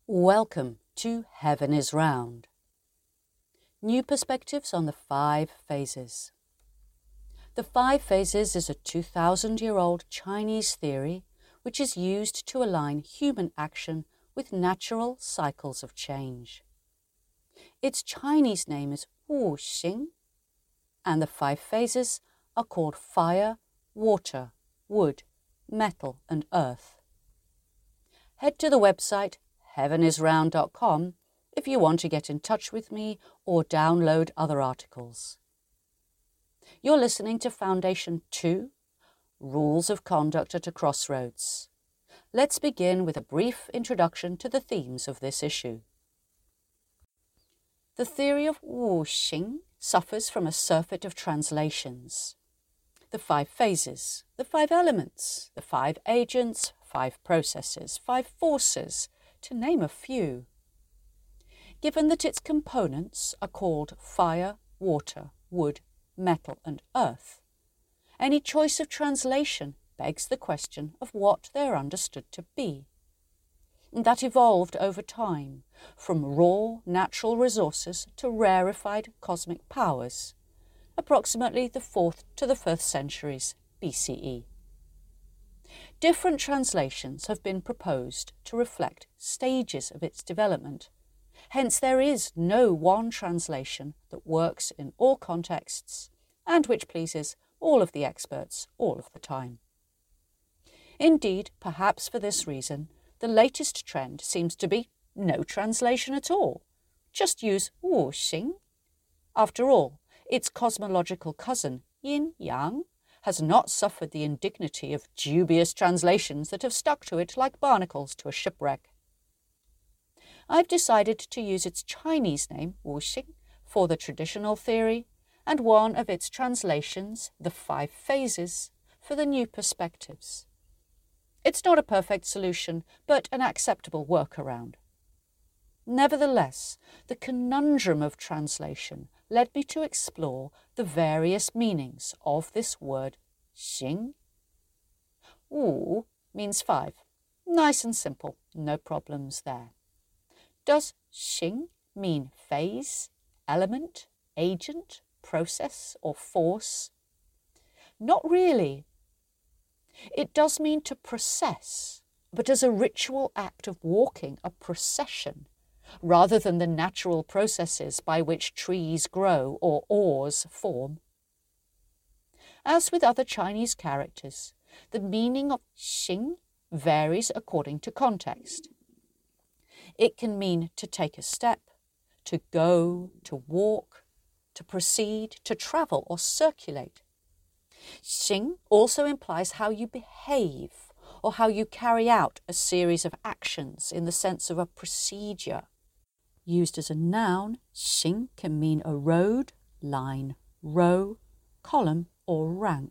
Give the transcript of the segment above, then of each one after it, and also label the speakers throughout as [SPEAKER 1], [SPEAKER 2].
[SPEAKER 1] Welcome to Heaven is Round. New perspectives on the 5 phases. The 5 phases is a 2,000-year-old Chinese theory which is used to align human action with natural cycles of change. Its Chinese name is Wu Xing, and the 5 phases are called fire, water, wood, metal and earth. Head to the website heavenisround.com if you want to get in touch with me or download other articles. You're listening to Foundation 2, Rules of Conduct at a Crossroads. Let's begin with a brief introduction to the themes of this issue. The theory of Wu Xing suffers from a surfeit of translations. The 5 phases, the 5 elements, the 5 agents, 5 processes, 5 forces, to name a few. Given that its components are called fire, water, wood, metal and earth, any choice of translation begs the question of what they are understood to be. And that evolved over time, from raw natural resources to rarefied cosmic powers, approximately the 4th to the 1st centuries BCE. Different translations have been proposed to reflect stages of its development. Hence, there is no one translation that works in all contexts and which pleases all of the experts all of the time. Indeed, perhaps for this reason, the latest trend seems to be no translation at all. Just use Wu Xing. After all, its cosmological cousin, Yin Yang, has not suffered the indignity of dubious translations that have stuck to it like barnacles to a shipwreck. I've decided to use its Chinese name, Wu Xing, for the traditional theory, and one of its translations, the 5 phases, for the new perspectives. It's not a perfect solution, but an acceptable workaround. Nevertheless, the conundrum of translation led me to explore the various meanings of this word Xing. Wu means 5. Nice and simple, no problems there. Does Xing mean phase, element, agent, process or force? Not really. It does mean to process, but as a ritual act of walking, a procession, rather than the natural processes by which trees grow or ores form. As with other Chinese characters, the meaning of Xing varies according to context. It can mean to take a step, to go, to walk, to proceed, to travel or circulate. Xing also implies how you behave or how you carry out a series of actions in the sense of a procedure. Used as a noun, Xing can mean a road, line, row, column or rank.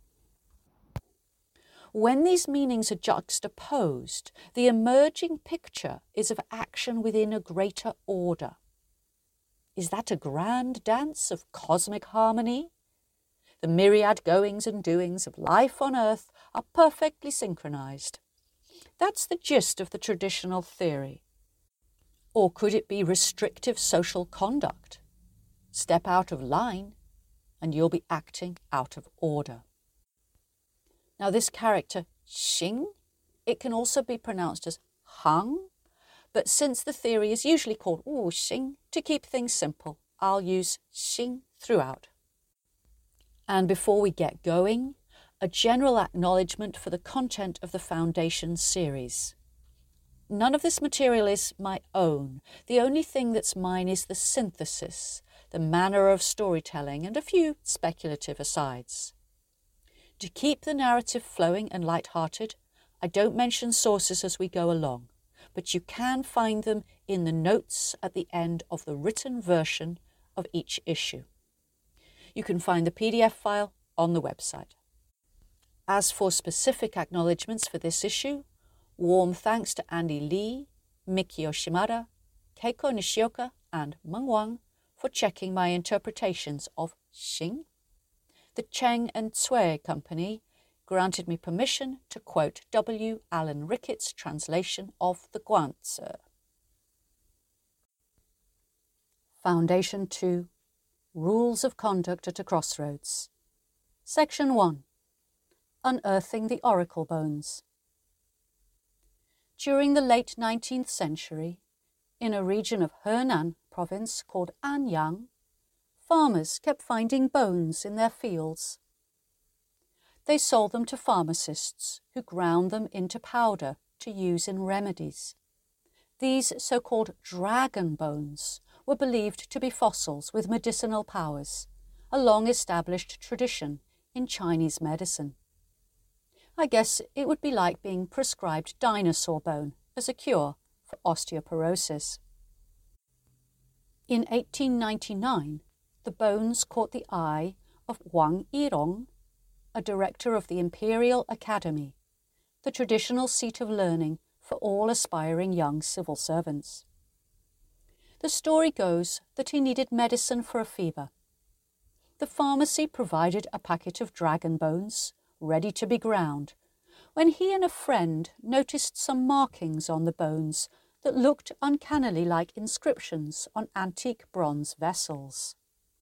[SPEAKER 1] When these meanings are juxtaposed, the emerging picture is of action within a greater order. Is that a grand dance of cosmic harmony? The myriad goings and doings of life on Earth are perfectly synchronized. That's the gist of the traditional theory. Or could it be restrictive social conduct? Step out of line and you'll be acting out of order. Now this character, Xing, it can also be pronounced as Hang, but since the theory is usually called Wu Xing, to keep things simple, I'll use Xing throughout. And before we get going, a general acknowledgement for the content of the Foundation series. None of this material is my own. The only thing that's mine is the synthesis, the manner of storytelling, and a few speculative asides. To keep the narrative flowing and light-hearted, I don't mention sources as we go along, but you can find them in the notes at the end of the written version of each issue. You can find the PDF file on the website. As for specific acknowledgements for this issue, warm thanks to Andy Lee, Miki Yoshimura, Keiko Nishioka and Meng Wang for checking my interpretations of Xing. The Cheng and Cui Company granted me permission to quote W. Allen Ricketts' translation of the Guanzi. Foundation 2. Rules of Conduct at a Crossroads. Section 1. Unearthing the Oracle Bones. During the late 19th century, in a region of Henan province called Anyang, farmers kept finding bones in their fields. They sold them to pharmacists who ground them into powder to use in remedies. These so-called dragon bones were believed to be fossils with medicinal powers, a long-established tradition in Chinese medicine. I guess it would be like being prescribed dinosaur bone as a cure for osteoporosis. In 1899, the bones caught the eye of Wang Yirong, a director of the Imperial Academy, the traditional seat of learning for all aspiring young civil servants. The story goes that he needed medicine for a fever. The pharmacy provided a packet of dragon bones, ready to be ground, when he and a friend noticed some markings on the bones that looked uncannily like inscriptions on antique bronze vessels.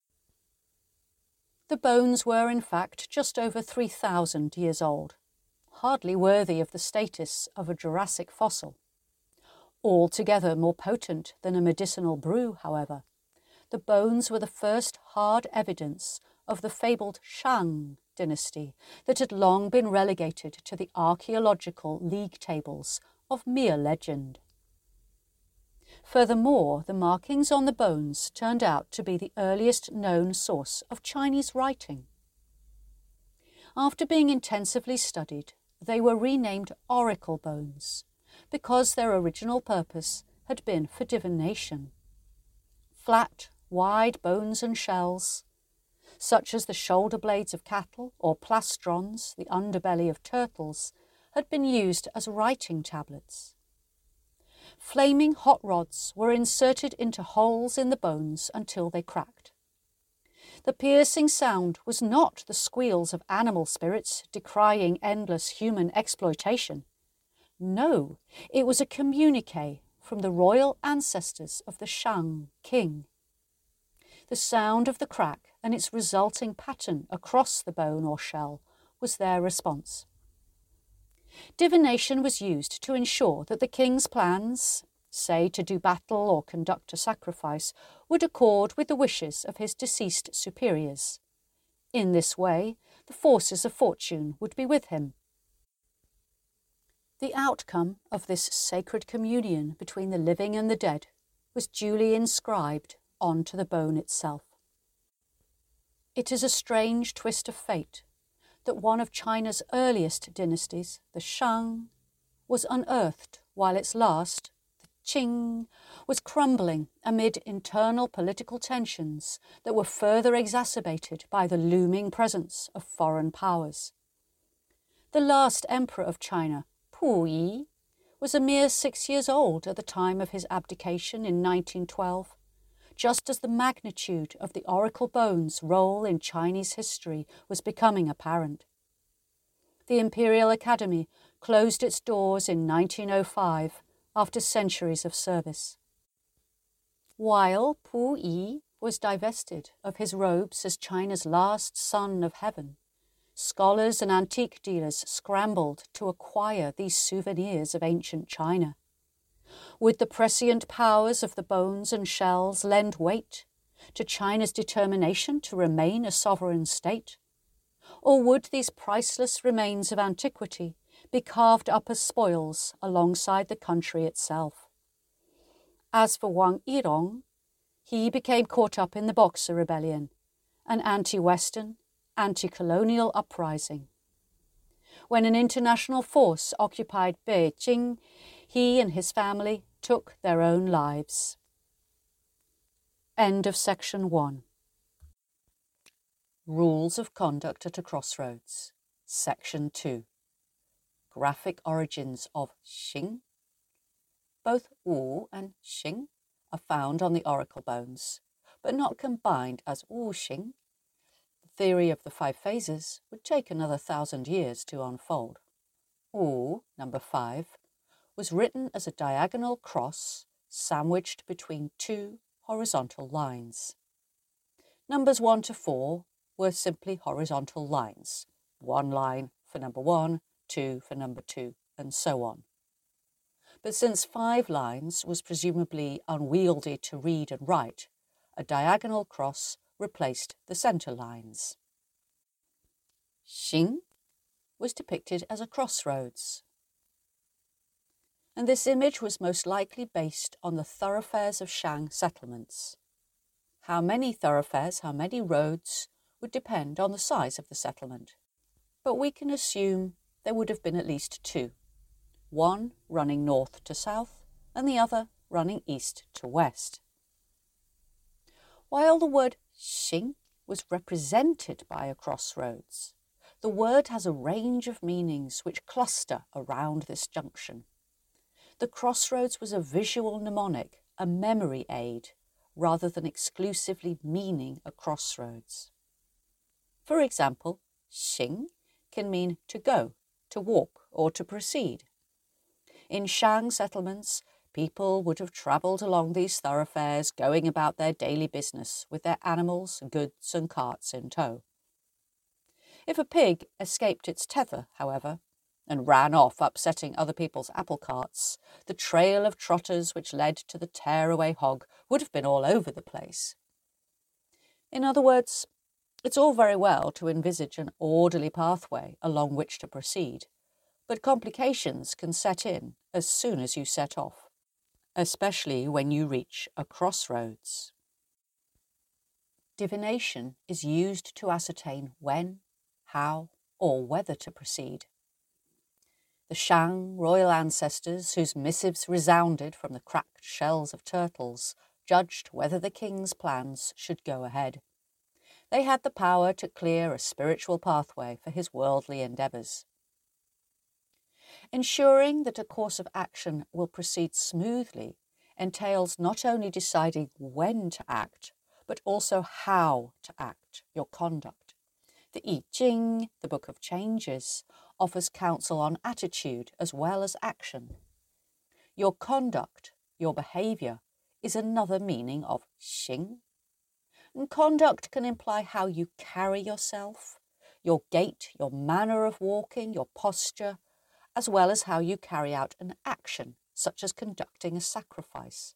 [SPEAKER 1] The bones were, in fact, just over 3,000 years old, hardly worthy of the status of a Jurassic fossil. Altogether more potent than a medicinal brew, however, the bones were the first hard evidence of the fabled Shang dynasty that had long been relegated to the archaeological league tables of mere legend. Furthermore, the markings on the bones turned out to be the earliest known source of Chinese writing. After being intensively studied, they were renamed oracle bones because their original purpose had been for divination. Flat, wide bones and shells, such as the shoulder blades of cattle or plastrons, the underbelly of turtles, had been used as writing tablets. Flaming hot rods were inserted into holes in the bones until they cracked. The piercing sound was not the squeals of animal spirits decrying endless human exploitation. No, it was a communique from the royal ancestors of the Shang king. The sound of the crack and its resulting pattern across the bone or shell was their response. Divination was used to ensure that the king's plans, say to do battle or conduct a sacrifice, would accord with the wishes of his deceased superiors. In this way, the forces of fortune would be with him. The outcome of this sacred communion between the living and the dead was duly inscribed onto the bone itself. It is a strange twist of fate that one of China's earliest dynasties, the Shang, was unearthed while its last, the Qing, was crumbling amid internal political tensions that were further exacerbated by the looming presence of foreign powers. The last emperor of China, Puyi, was a mere 6 years old at the time of his abdication in 1912, just as the magnitude of the oracle bones' role in Chinese history was becoming apparent. The Imperial Academy closed its doors in 1905 after centuries of service. While Puyi was divested of his robes as China's last son of heaven, scholars and antique dealers scrambled to acquire these souvenirs of ancient China. Would the prescient powers of the bones and shells lend weight to China's determination to remain a sovereign state? Or would these priceless remains of antiquity be carved up as spoils alongside the country itself? As for Wang Yirong, he became caught up in the Boxer Rebellion, an anti-Western, anti-colonial uprising. When an international force occupied Beijing, he and his family took their own lives. End of section 1. Rules of Conduct at a Crossroads. Section 2. Graphic origins of Xing. Both Wu and Xing are found on the oracle bones, but not combined as Wu Xing. The theory of the 5 phases would take another 1,000 years to unfold. Wu, number 5, was written as a diagonal cross sandwiched between 2 horizontal lines. Numbers 1 to 4 were simply horizontal lines, 1 line for number 1, 2 for number 2, and so on. But since 5 lines was presumably unwieldy to read and write, a diagonal cross replaced the centre lines. Xing was depicted as a crossroads, and this image was most likely based on the thoroughfares of Shang settlements. How many thoroughfares, how many roads, would depend on the size of the settlement, but we can assume there would have been at least 2, one running north to south and the other running east to west. While the word Xing was represented by a crossroads, the word has a range of meanings which cluster around this junction. The crossroads was a visual mnemonic, a memory aid, rather than exclusively meaning a crossroads. For example, Xing can mean to go, to walk, or to proceed. In Shang settlements, people would have travelled along these thoroughfares, going about their daily business with their animals, goods and carts in tow. If a pig escaped its tether, however, and ran off upsetting other people's apple carts, the trail of trotters which led to the tearaway hog would have been all over the place. In other words, it's all very well to envisage an orderly pathway along which to proceed, but complications can set in as soon as you set off, especially when you reach a crossroads. Divination is used to ascertain when, how, or whether to proceed. The Shang royal ancestors, whose missives resounded from the cracked shells of turtles, judged whether the king's plans should go ahead. They had the power to clear a spiritual pathway for his worldly endeavours. Ensuring that a course of action will proceed smoothly entails not only deciding when to act, but also how to act, your conduct. The I Ching, the Book of Changes, offers counsel on attitude as well as action. Your conduct, your behaviour, is another meaning of Xing. And conduct can imply how you carry yourself, your gait, your manner of walking, your posture, as well as how you carry out an action, such as conducting a sacrifice.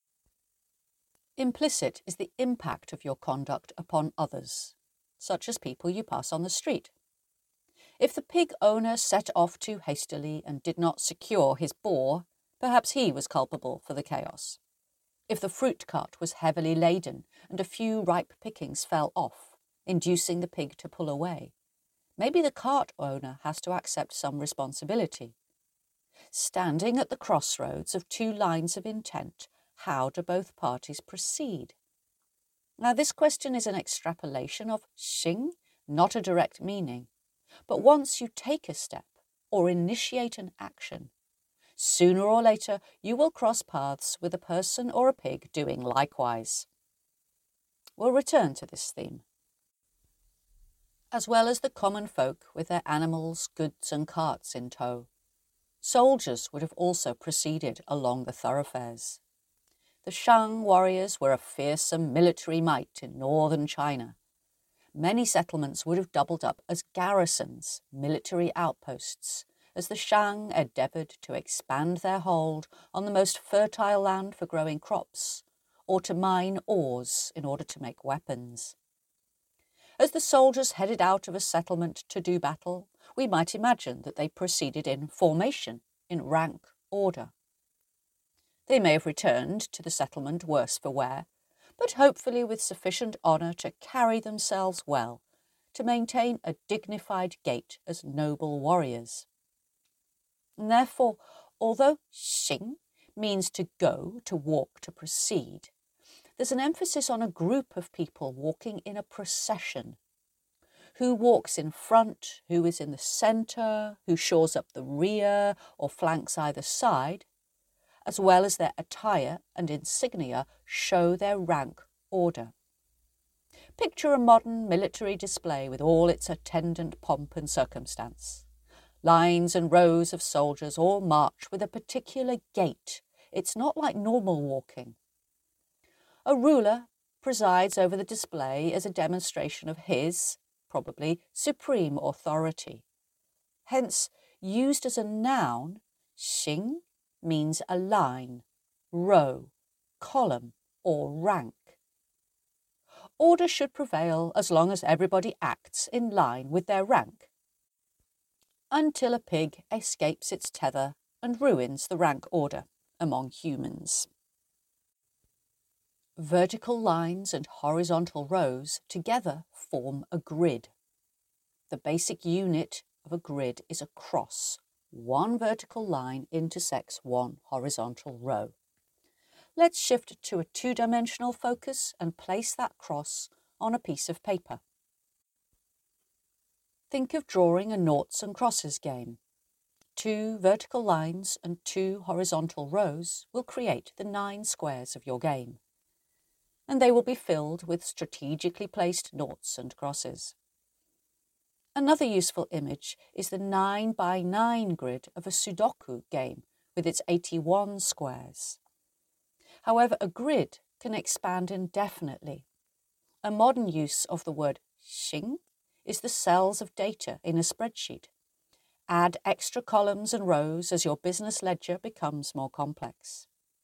[SPEAKER 1] Implicit is the impact of your conduct upon others, such as people you pass on the street. If the pig owner set off too hastily and did not secure his boar, perhaps he was culpable for the chaos. If the fruit cart was heavily laden and a few ripe pickings fell off, inducing the pig to pull away, maybe the cart owner has to accept some responsibility. Standing at the crossroads of 2 lines of intent, how do both parties proceed? Now, this question is an extrapolation of Xing, not a direct meaning. But once you take a step or initiate an action, sooner or later you will cross paths with a person or a pig doing likewise. We'll return to this theme. As well as the common folk with their animals, goods and carts in tow, soldiers would have also proceeded along the thoroughfares. The Shang warriors were a fearsome military might in northern China. Many settlements would have doubled up as garrisons, military outposts, as the Shang endeavoured to expand their hold on the most fertile land for growing crops, or to mine ores in order to make weapons. As the soldiers headed out of a settlement to do battle, we might imagine that they proceeded in formation, in rank order. They may have returned to the settlement worse for wear, but hopefully with sufficient honour to carry themselves well, to maintain a dignified gait as noble warriors. And therefore, although Xing means to go, to walk, to proceed, there's an emphasis on a group of people walking in a procession. Who walks in front, who is in the centre, who shores up the rear or flanks either side, as well as their attire and insignia show their rank order. Picture a modern military display with all its attendant pomp and circumstance. Lines and rows of soldiers all march with a particular gait. It's not like normal walking. A ruler presides over the display as a demonstration of his, probably, supreme authority. Hence, used as a noun, xing means a line, row, column, or rank. Order should prevail as long as everybody acts in line with their rank, until a pig escapes its tether and ruins the rank order among humans. Vertical lines and horizontal rows together form a grid. The basic unit of a grid is a cross. One vertical line intersects one horizontal row. Let's shift to a two-dimensional focus and place that cross on a piece of paper. Think of drawing a noughts and crosses game. 2 vertical lines and 2 horizontal rows will create the 9 squares of your game, and they will be filled with strategically placed noughts and crosses. Another useful image is the 9 by 9 grid of a Sudoku game with its 81 squares. However, a grid can expand indefinitely. A modern use of the word xing is the cells of data in a spreadsheet. Add extra columns and rows as your business ledger becomes more complex.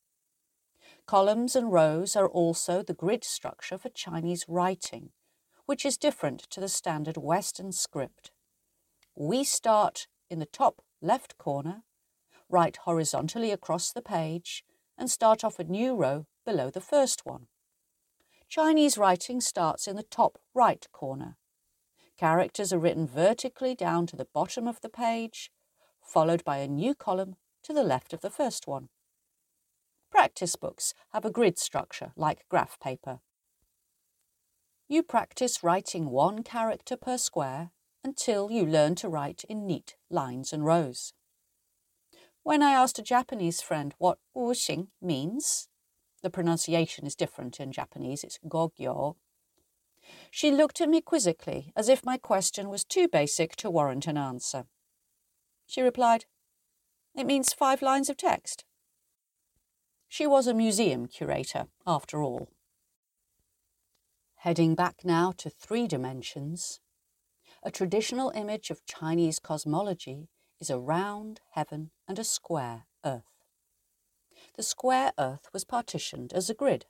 [SPEAKER 1] Columns and rows are also the grid structure for Chinese writing, which is different to the standard Western script. We start in the top left corner, write horizontally across the page, and start off a new row below the first one. Chinese writing starts in the top right corner. Characters are written vertically down to the bottom of the page, followed by a new column to the left of the first one. Practice books have a grid structure like graph paper. You practice writing 1 character per square until you learn to write in neat lines and rows. When I asked a Japanese friend what wuxing means, the pronunciation is different in Japanese, it's gogyo, she looked at me quizzically as if my question was too basic to warrant an answer. She replied, "It means 5 lines of text." She was a museum curator, after all. Heading back now to 3 dimensions, a traditional image of Chinese cosmology is a round heaven and a square earth. The square earth was partitioned as a grid.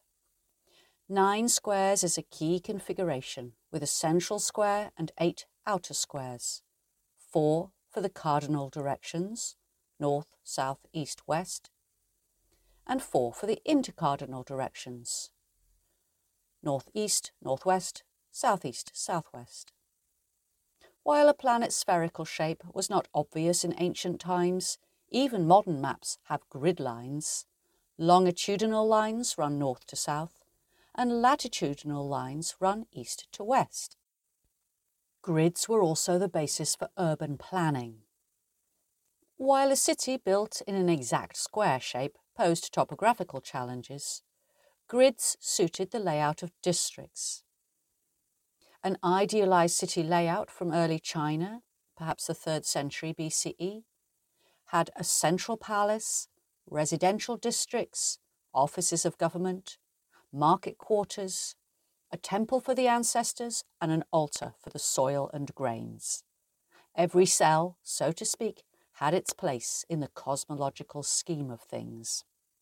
[SPEAKER 1] 9 squares is a key configuration with a central square and 8 outer squares, 4 for the cardinal directions, north, south, east, west, and 4 for the intercardinal directions, northeast, northwest, southeast, southwest. While a planet's spherical shape was not obvious in ancient times, even modern maps have grid lines. Longitudinal lines run north to south, and latitudinal lines run east to west. Grids were also the basis for urban planning. While a city built in an exact square shape posed topographical challenges, grids suited the layout of districts. An idealised city layout from early China, perhaps the 3rd century BCE, had a central palace, residential districts, offices of government, market quarters, a temple for the ancestors, and an altar for the soil and grains. Every cell, so to speak, had its place in the cosmological scheme of things.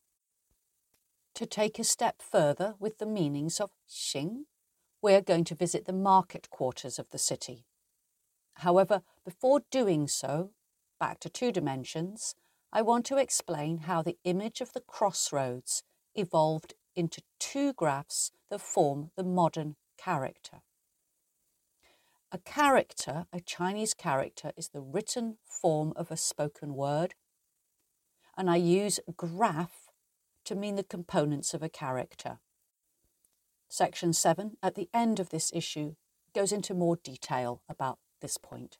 [SPEAKER 1] To take a step further with the meanings of xing, we're going to visit the market quarters of the city. However, before doing so, back to 2 dimensions, I want to explain how the image of the crossroads evolved into 2 graphs that form the modern character. A character, a Chinese character, is the written form of a spoken word, and I use graph to mean the components of a character. Section 7, at the end of this issue, goes into more detail about this point.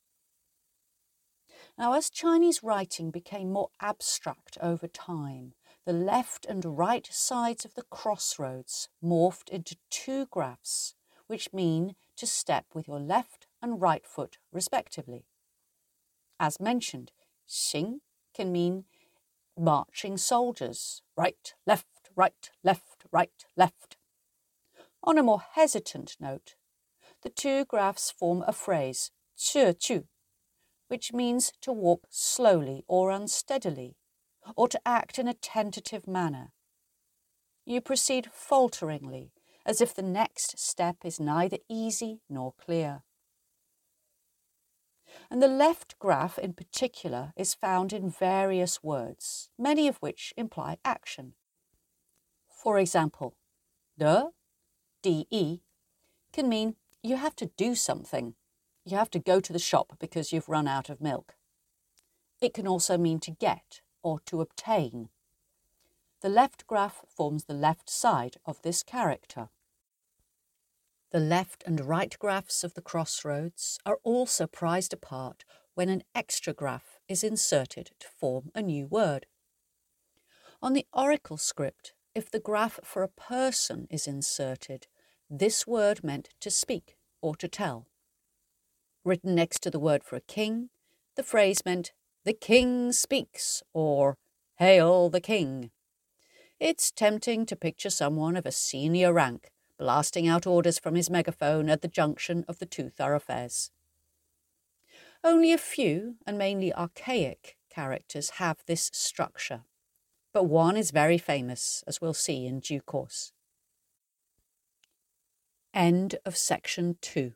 [SPEAKER 1] Now, as Chinese writing became more abstract over time, the left and right sides of the crossroads morphed into 2 graphs, which mean to step with your left and right foot respectively. As mentioned, xing can mean marching soldiers, right, right, left, right, left. On a more hesitant note, the two graphs form a phrase, ce chu, which means to walk slowly or unsteadily, or to act in a tentative manner. You proceed falteringly, as if the next step is neither easy nor clear. And the left graph in particular is found in various words, many of which imply action. For example, de, can mean you have to do something. You have to go to the shop because you've run out of milk. It can also mean to get or to obtain. The left graph forms the left side of this character. The left and right graphs of the crossroads are also prized apart when an extra graph is inserted to form a new word. On the oracle script, if the graph for a person is inserted, this word meant to speak or to tell. Written next to the word for a king, the phrase meant, "The king speaks," or "Hail the king." It's tempting to picture someone of a senior rank blasting out orders from his megaphone at the junction of the two thoroughfares. Only a few, and mainly archaic, characters have this structure, but one is very famous, as we'll see in due course. End of section 2.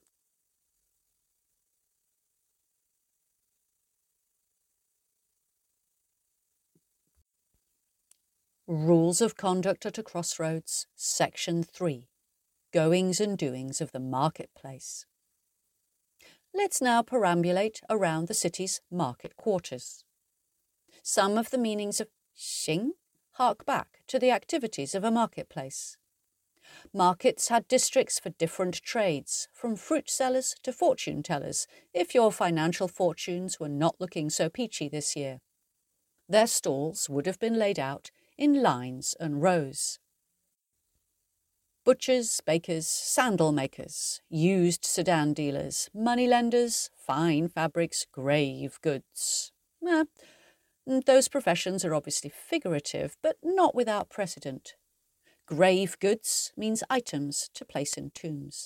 [SPEAKER 1] Rules of Conduct at a Crossroads, Section 3. Goings and doings of the marketplace. Let's now perambulate around the city's market quarters. Some of the meanings of xing hark back to the activities of a marketplace. Markets had districts for different trades, from fruit sellers to fortune tellers, if your financial fortunes were not looking so peachy this year. Their stalls would have been laid out in lines and rows. Butchers, bakers, sandal makers, used sedan dealers, moneylenders, fine fabrics, grave goods. Those professions are obviously figurative, but not without precedent. Grave goods means items to place in tombs.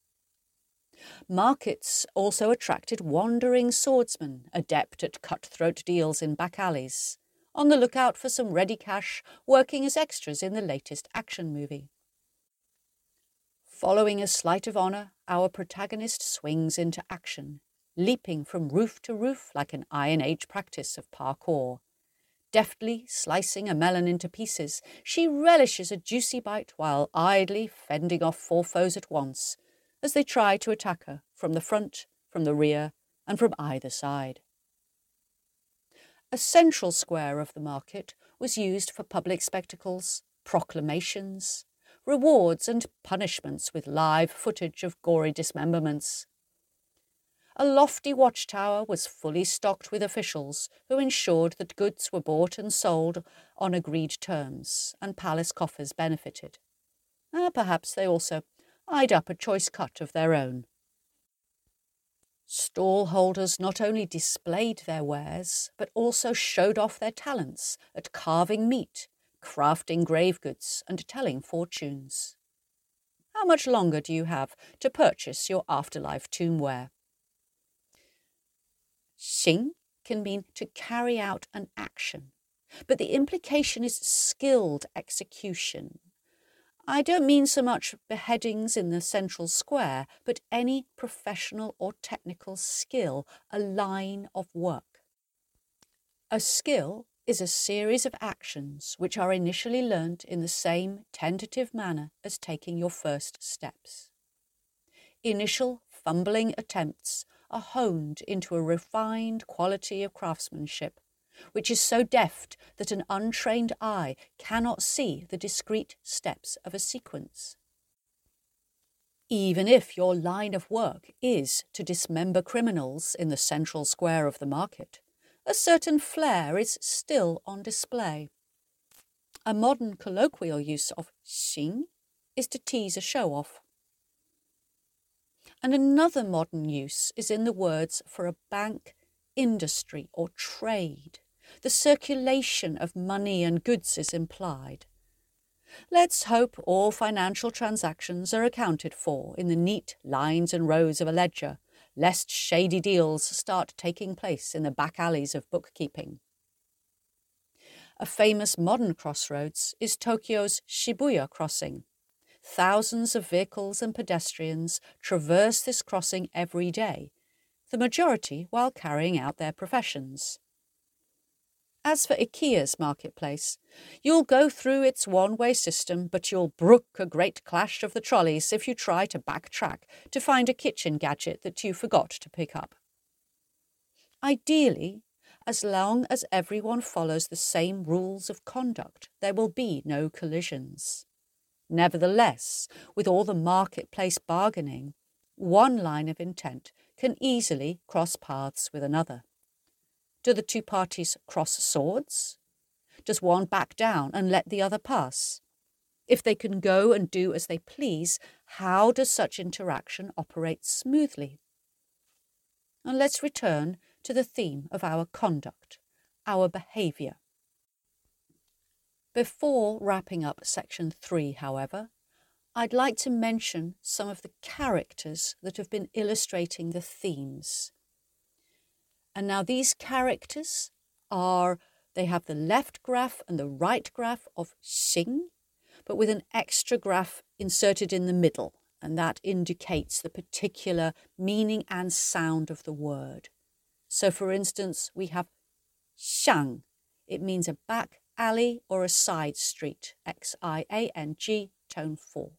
[SPEAKER 1] Markets also attracted wandering swordsmen, adept at cutthroat deals in back alleys, on the lookout for some ready cash, working as extras in the latest action movie. Following a sleight of honour, our protagonist swings into action, leaping from roof to roof like an Iron Age practice of parkour. Deftly slicing a melon into pieces, she relishes a juicy bite while idly fending off 4 foes at once, as they try to attack her from the front, from the rear, and from either side. A central square of the market was used for public spectacles, proclamations, rewards and punishments with live footage of gory dismemberments. A lofty watchtower was fully stocked with officials who ensured that goods were bought and sold on agreed terms, and palace coffers benefited. Perhaps they also eyed up a choice cut of their own. Stall holders not only displayed their wares, but also showed off their talents at carving meat, crafting grave goods, and telling fortunes. How much longer do you have to purchase your afterlife tombware? Xing can mean to carry out an action, but the implication is skilled execution. I don't mean so much beheadings in the central square, but any professional or technical skill, a line of work. A skill is a series of actions which are initially learnt in the same tentative manner as taking your first steps. Initial fumbling attempts are honed into a refined quality of craftsmanship, which is so deft that an untrained eye cannot see the discrete steps of a sequence. Even if your line of work is to dismember criminals in the central square of the market, a certain flair is still on display. A modern colloquial use of xing is to tease a show-off. And another modern use is in the words for a bank, industry or trade. The circulation of money and goods is implied. Let's hope all financial transactions are accounted for in the neat lines and rows of a ledger, lest shady deals start taking place in the back alleys of bookkeeping. A famous modern crossroads is Tokyo's Shibuya crossing. Thousands of vehicles and pedestrians traverse this crossing every day, the majority while carrying out their professions. As for IKEA's marketplace, you'll go through its one-way system, but you'll brook a great clash of the trolleys if you try to backtrack to find a kitchen gadget that you forgot to pick up. Ideally, as long as everyone follows the same rules of conduct, there will be no collisions. Nevertheless, with all the marketplace bargaining, one line of intent can easily cross paths with another. Do the two parties cross swords? Does one back down and let the other pass? If they can go and do as they please, how does such interaction operate smoothly? And let's return to the theme of our conduct, our behaviour. Before wrapping up section 3, however, I'd like to mention some of the characters that have been illustrating the themes. And now these characters they have the left graph and the right graph of Xing, but with an extra graph inserted in the middle, and that indicates the particular meaning and sound of the word. So for instance, we have Xiang. It means a back alley or a side street, Xiang, tone 4.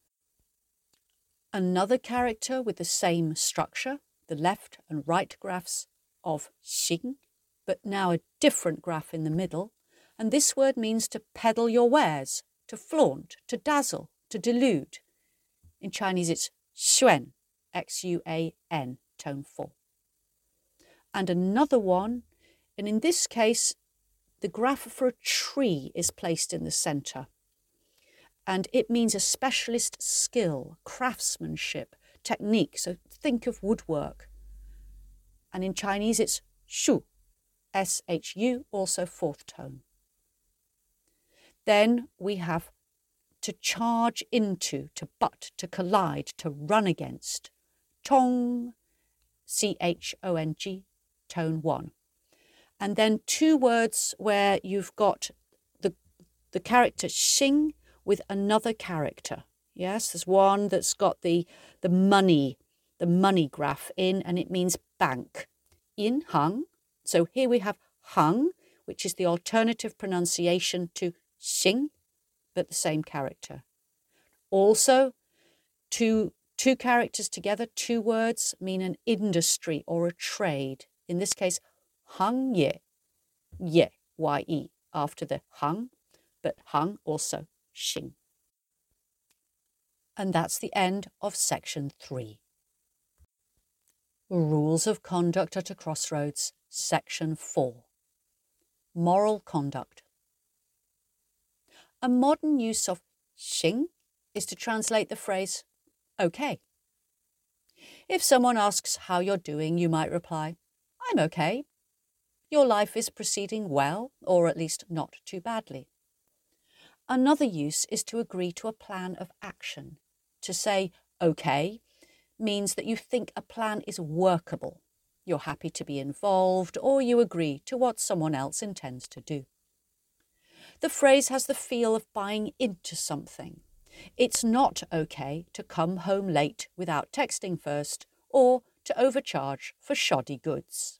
[SPEAKER 1] Another character with the same structure, the left and right graphs of Xing, but now a different graph in the middle, and this word means to peddle your wares, to flaunt, to dazzle, to delude. In Chinese it's xuan, Xuan, tone 4. And another one, and in this case the graph for a tree is placed in the centre, and it means a specialist skill, craftsmanship, technique, so think of woodwork. And in Chinese it's shu, S-H-U, also 4th tone. Then we have to charge into, to butt, to collide, to run against, chong, C-H-O-N-G, tone 1. And then two words where you've got the character Xing with another character. Yes, there's one that's got the money graph in, and it means bank. In hang. So here we have hang, which is the alternative pronunciation to Xing, but the same character. Also, two characters together, two words, mean an industry or a trade. In this case, hang ye, Y-E, after the hang, but hang also Xing. And that's the end of section 3. Rules of conduct at a crossroads, section 4. Moral conduct. A modern use of Xing is to translate the phrase, okay. If someone asks how you're doing, you might reply, I'm okay. Your life is proceeding well, or at least not too badly. Another use is to agree to a plan of action. To say, okay, means that you think a plan is workable. You're happy to be involved, or you agree to what someone else intends to do. The phrase has the feel of buying into something. It's not okay to come home late without texting first, or to overcharge for shoddy goods.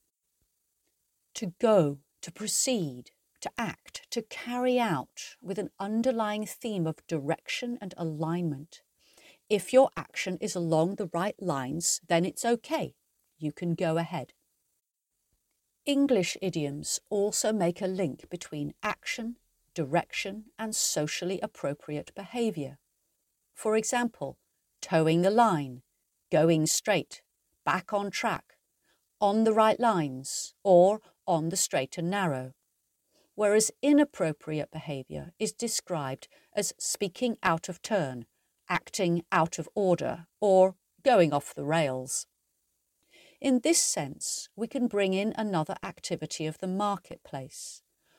[SPEAKER 1] To go, to proceed, to act, to carry out, with an underlying theme of direction and alignment. If your action is along the right lines, then it's okay. You can go ahead. English idioms also make a link between action, direction, and socially appropriate behaviour. For example, towing the line, going straight, back on track, on the right lines, or on the straight and narrow. Whereas inappropriate behaviour is described as speaking out of turn, acting out of order, or going off the rails. In this sense, we can bring in another activity of the marketplace,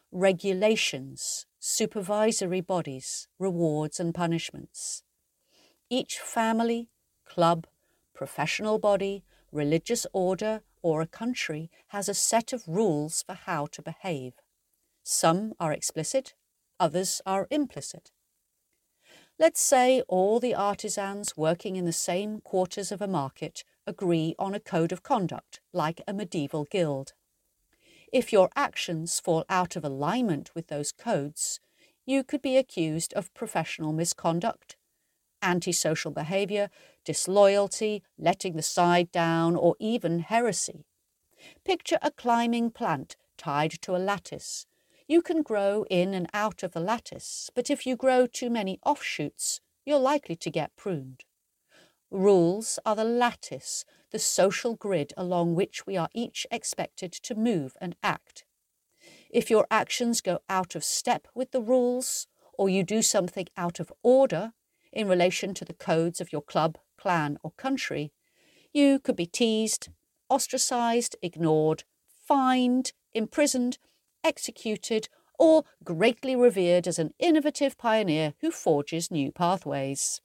[SPEAKER 1] regulations, supervisory bodies, rewards and punishments. Each family, club, professional body, religious order, or a country has a set of rules for how to behave. Some are explicit, others are implicit. Let's say all the artisans working in the same quarters of a market agree on a code of conduct, like a medieval guild. If your actions fall out of alignment with those codes, you could be accused of professional misconduct, antisocial behaviour, disloyalty, letting the side down, or even heresy. Picture a climbing plant tied to a lattice. You can grow in and out of the lattice, but if you grow too many offshoots, you're likely to get pruned. Rules are the lattice, the social grid along which we are each expected to move and act. If your actions go out of step with the rules, or you do something out of order in relation to the codes of your club, clan, or country, you could be teased, ostracised, ignored, fined, imprisoned, executed, or greatly revered as an innovative pioneer who forges new pathways.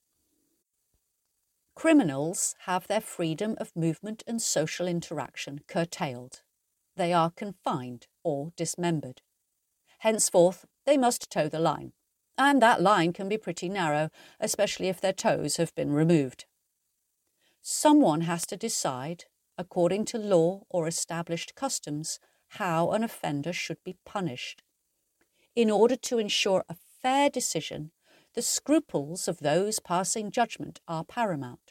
[SPEAKER 1] Criminals have their freedom of movement and social interaction curtailed. They are confined or dismembered. Henceforth, they must toe the line, and that line can be pretty narrow, especially if their toes have been removed. Someone has to decide, according to law or established customs, how an offender should be punished. In order to ensure a fair decision, the scruples of those passing judgment are paramount.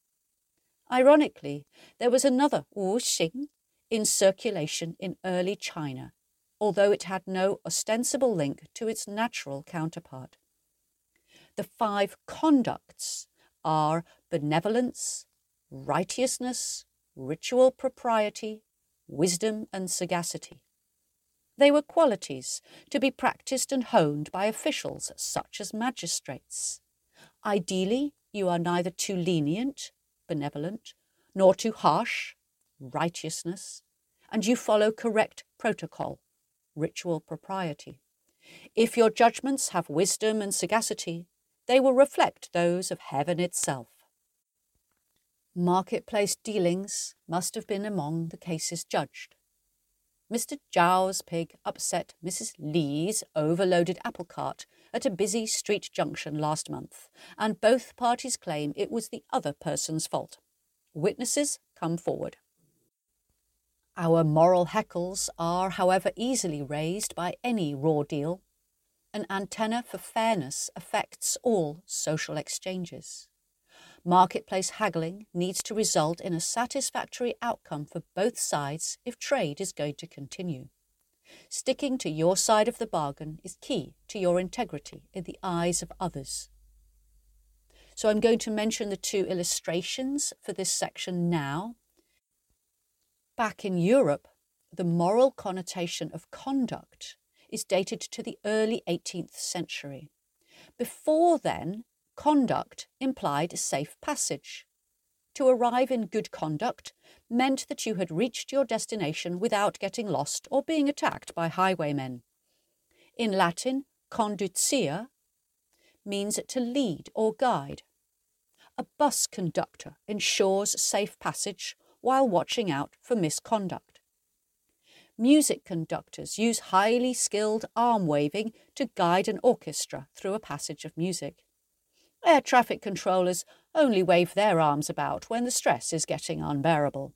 [SPEAKER 1] Ironically, there was another Wu Xing in circulation in early China, although it had no ostensible link to its natural counterpart. The 5 conducts are benevolence, righteousness, ritual propriety, wisdom and sagacity. They were qualities to be practiced and honed by officials such as magistrates. Ideally, you are neither too lenient, benevolent, nor too harsh, righteousness, and you follow correct protocol, ritual propriety. If your judgments have wisdom and sagacity, they will reflect those of heaven itself. Marketplace dealings must have been among the cases judged. Mr. Zhao's pig upset Mrs. Li's overloaded apple cart at a busy street junction last month, and both parties claim it was the other person's fault. Witnesses come forward. Our moral heckles are, however, easily raised by any raw deal. An antenna for fairness affects all social exchanges. Marketplace haggling needs to result in a satisfactory outcome for both sides if trade is going to continue. Sticking to your side of the bargain is key to your integrity in the eyes of others. So I'm going to mention the 2 illustrations for this section now. Back in Europe, the moral connotation of conduct is dated to the early 18th century. Before then, conduct implied safe passage. To arrive in good conduct meant that you had reached your destination without getting lost or being attacked by highwaymen. In Latin, conducia means to lead or guide. A bus conductor ensures safe passage while watching out for misconduct. Music conductors use highly skilled arm waving to guide an orchestra through a passage of music. Air traffic controllers only wave their arms about when the stress is getting unbearable.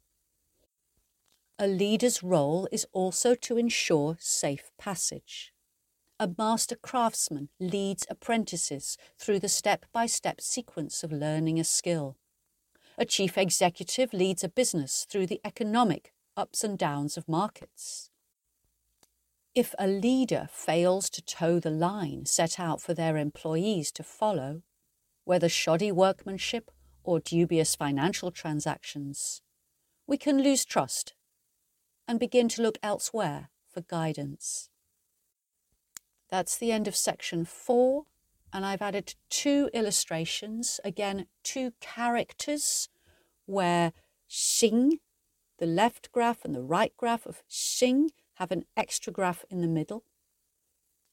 [SPEAKER 1] A leader's role is also to ensure safe passage. A master craftsman leads apprentices through the step-by-step sequence of learning a skill. A chief executive leads a business through the economic ups and downs of markets. If a leader fails to toe the line set out for their employees to follow, whether shoddy workmanship or dubious financial transactions, we can lose trust and begin to look elsewhere for guidance. That's the end of section 4, and I've added 2 illustrations, again 2 characters where Xing, the left graph and the right graph of Xing, have an extra graph in the middle.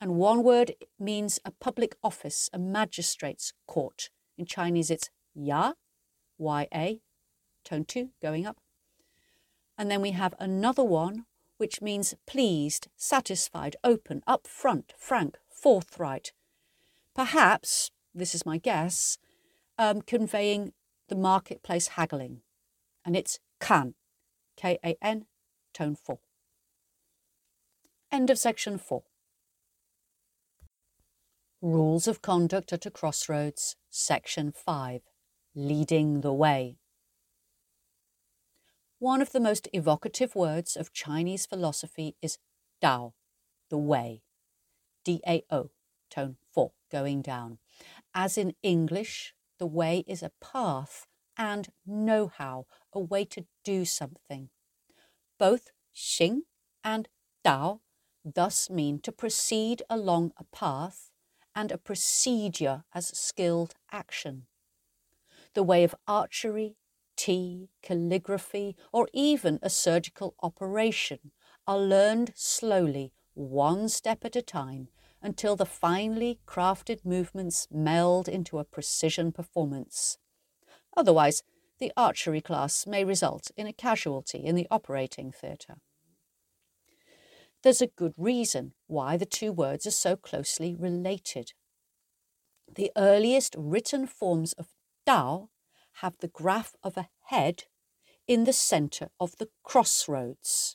[SPEAKER 1] And one word means a public office, a magistrate's court. In Chinese, it's ya, Y-A, tone 2, going up. And then we have another one, which means pleased, satisfied, open, upfront, frank, forthright. Perhaps, this is my guess, conveying the marketplace haggling. And it's kan, K-A-N, tone 4. End of section 4. Rules of conduct at a crossroads, section 5. Leading the way. One of the most evocative words of Chinese philosophy is Dao, the way. D-A-O, tone 4, going down. As in English, the way is a path and know-how, a way to do something. Both Xing and Dao thus mean to proceed along a path and a procedure as skilled action. The way of archery, tea, calligraphy, or even a surgical operation are learned slowly, one step at a time, until the finely crafted movements meld into a precision performance. Otherwise, the archery class may result in a casualty in the operating theatre. There's a good reason why the two words are so closely related. The earliest written forms of Dao have the graph of a head in the centre of the crossroads.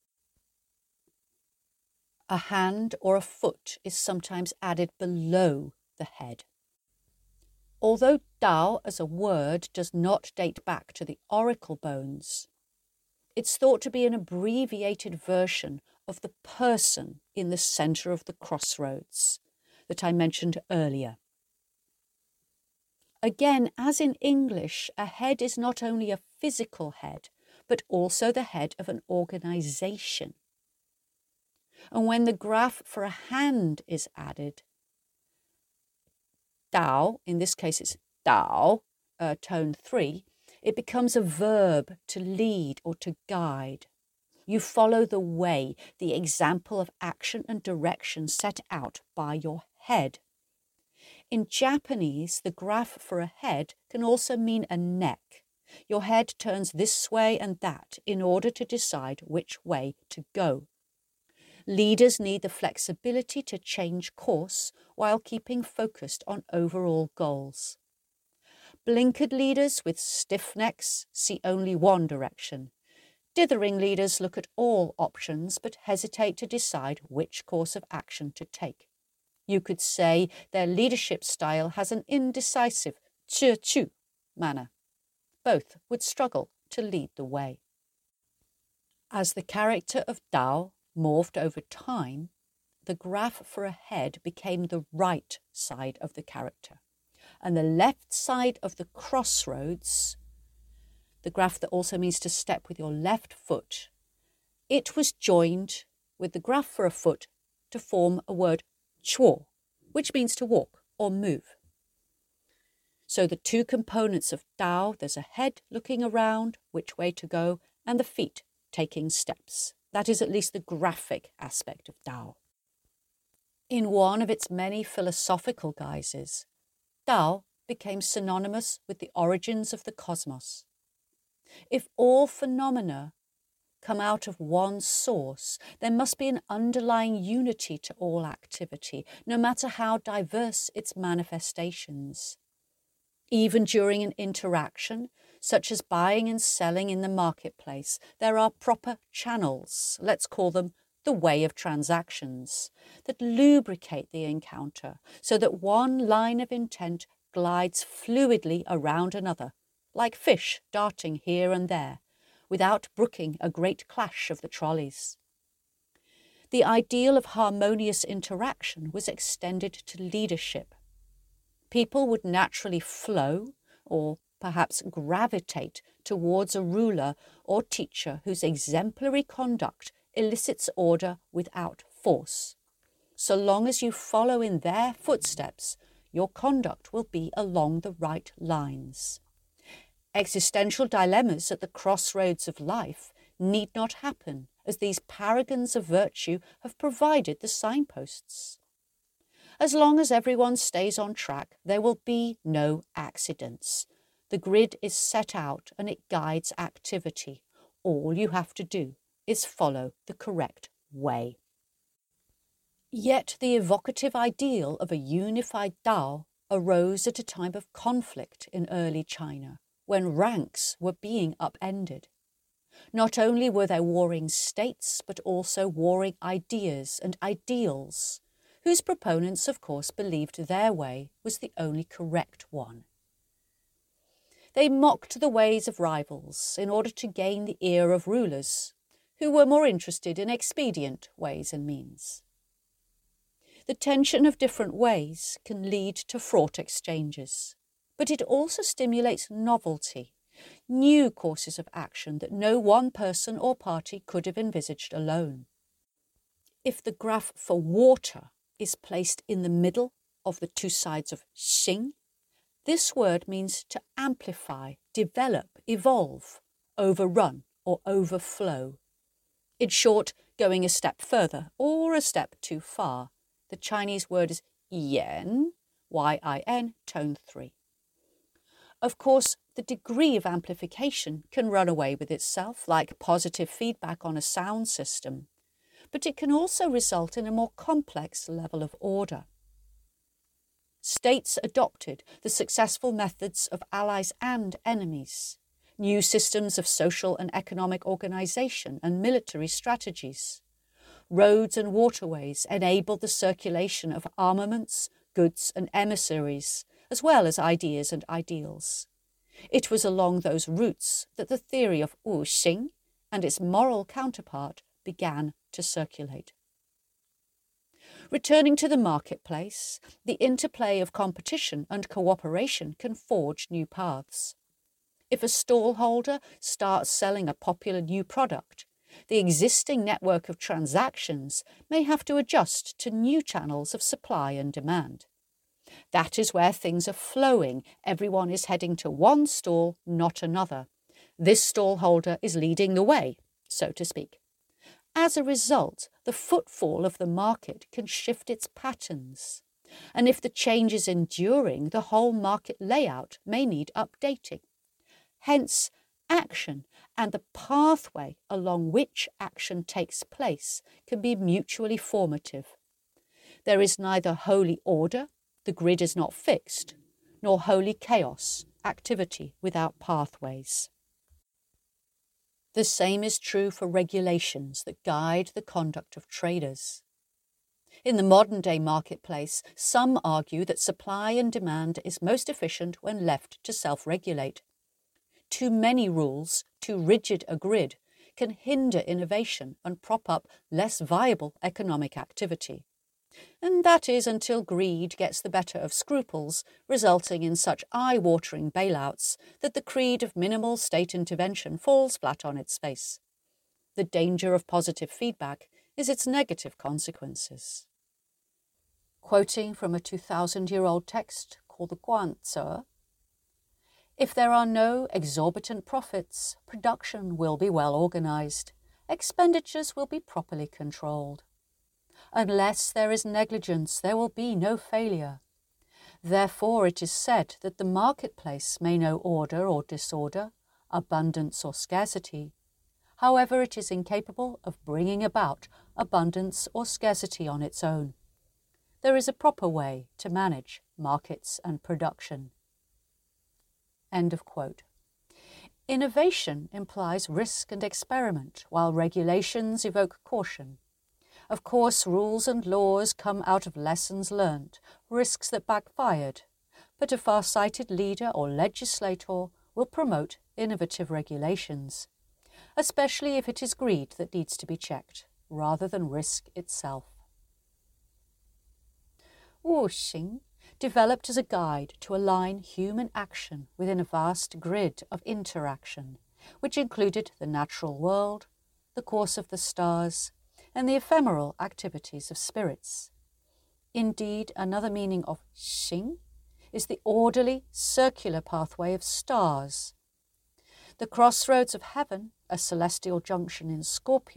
[SPEAKER 1] A hand or a foot is sometimes added below the head. Although Dao as a word does not date back to the oracle bones, it's thought to be an abbreviated version of the person in the centre of the crossroads that I mentioned earlier. Again, as in English, a head is not only a physical head, but also the head of an organisation. And when the graph for a hand is added, Dao, in this case it's Dao, tone 3, it becomes a verb to lead or to guide. You follow the way, the example of action and direction set out by your head. In Japanese, the graph for a head can also mean a neck. Your head turns this way and that in order to decide which way to go. Leaders need the flexibility to change course while keeping focused on overall goals. Blinkered leaders with stiff necks see only one direction. Dithering leaders look at all options but hesitate to decide which course of action to take. You could say their leadership style has an indecisive 智 manner. Both would struggle to lead the way. As the character of Dao morphed over time, the graph for a head became the right side of the character, and the left side of the crossroads, the graph that also means to step with your left foot, it was joined with the graph for a foot to form a word chuo, which means to walk or move. So the two components of Dao, there's a head looking around, which way to go, and the feet taking steps. That is at least the graphic aspect of Dao. In one of its many philosophical guises, Dao became synonymous with the origins of the cosmos. If all phenomena come out of one source, there must be an underlying unity to all activity, no matter how diverse its manifestations. Even during an interaction, such as buying and selling in the marketplace, there are proper channels, let's call them the way of transactions, that lubricate the encounter so that one line of intent glides fluidly around another, like fish darting here and there, without brooking a great clash of the trolleys. The ideal of harmonious interaction was extended to leadership. People would naturally flow, or perhaps gravitate, towards a ruler or teacher whose exemplary conduct elicits order without force. So long as you follow in their footsteps, your conduct will be along the right lines. Existential dilemmas at the crossroads of life need not happen, as these paragons of virtue have provided the signposts. As long as everyone stays on track, there will be no accidents. The grid is set out and it guides activity. All you have to do is follow the correct way. Yet the evocative ideal of a unified Tao arose at a time of conflict in early China, when ranks were being upended. Not only were there warring states, but also warring ideas and ideals, whose proponents, of course, believed their way was the only correct one. They mocked the ways of rivals in order to gain the ear of rulers, who were more interested in expedient ways and means. The tension of different ways can lead to fraught exchanges, but it also stimulates novelty, new courses of action that no one person or party could have envisaged alone. If the graph for water is placed in the middle of the two sides of Xing, this word means to amplify, develop, evolve, overrun or overflow. In short, going a step further or a step too far. The Chinese word is yin, Y-I-N, tone 3. Of course, the degree of amplification can run away with itself, like positive feedback on a sound system, but it can also result in a more complex level of order. States adopted the successful methods of allies and enemies, new systems of social and economic organisation and military strategies. Roads and waterways enabled the circulation of armaments, goods and emissaries, as well as ideas and ideals. It was along those routes that the theory of Wu Xing and its moral counterpart began to circulate. Returning to the marketplace, the interplay of competition and cooperation can forge new paths. If a stallholder starts selling a popular new product, the existing network of transactions may have to adjust to new channels of supply and demand. That is where things are flowing. Everyone is heading to one stall, not another. This stallholder is leading the way, so to speak. As a result, the footfall of the market can shift its patterns. And if the change is enduring, the whole market layout may need updating. Hence, action and the pathway along which action takes place can be mutually formative. There is neither holy order, the grid is not fixed, nor holy chaos, activity without pathways. The same is true for regulations that guide the conduct of traders. In the modern-day marketplace, some argue that supply and demand is most efficient when left to self-regulate. Too many rules, too rigid a grid, can hinder innovation and prop up less viable economic activity. And that is until greed gets the better of scruples, resulting in such eye-watering bailouts that the creed of minimal state intervention falls flat on its face. The danger of positive feedback is its negative consequences. Quoting from a 2,000-year-old text called the Guanzi, if there are no exorbitant profits, production will be well organised, expenditures will be properly controlled. Unless there is negligence, there will be no failure. Therefore it is said that the marketplace may know order or disorder, abundance or scarcity. However, it is incapable of bringing about abundance or scarcity on its own. There is a proper way to manage markets and production. End of quote. Innovation implies risk and experiment, while regulations evoke caution. Of course, rules and laws come out of lessons learnt, risks that backfired, but a far-sighted leader or legislator will promote innovative regulations, especially if it is greed that needs to be checked, rather than risk itself. Wu Xing developed as a guide to align human action within a vast grid of interaction, which included the natural world, the course of the stars, and the ephemeral activities of spirits. Indeed, another meaning of Xing is the orderly, circular pathway of stars. The crossroads of heaven, a celestial junction in Scorpio,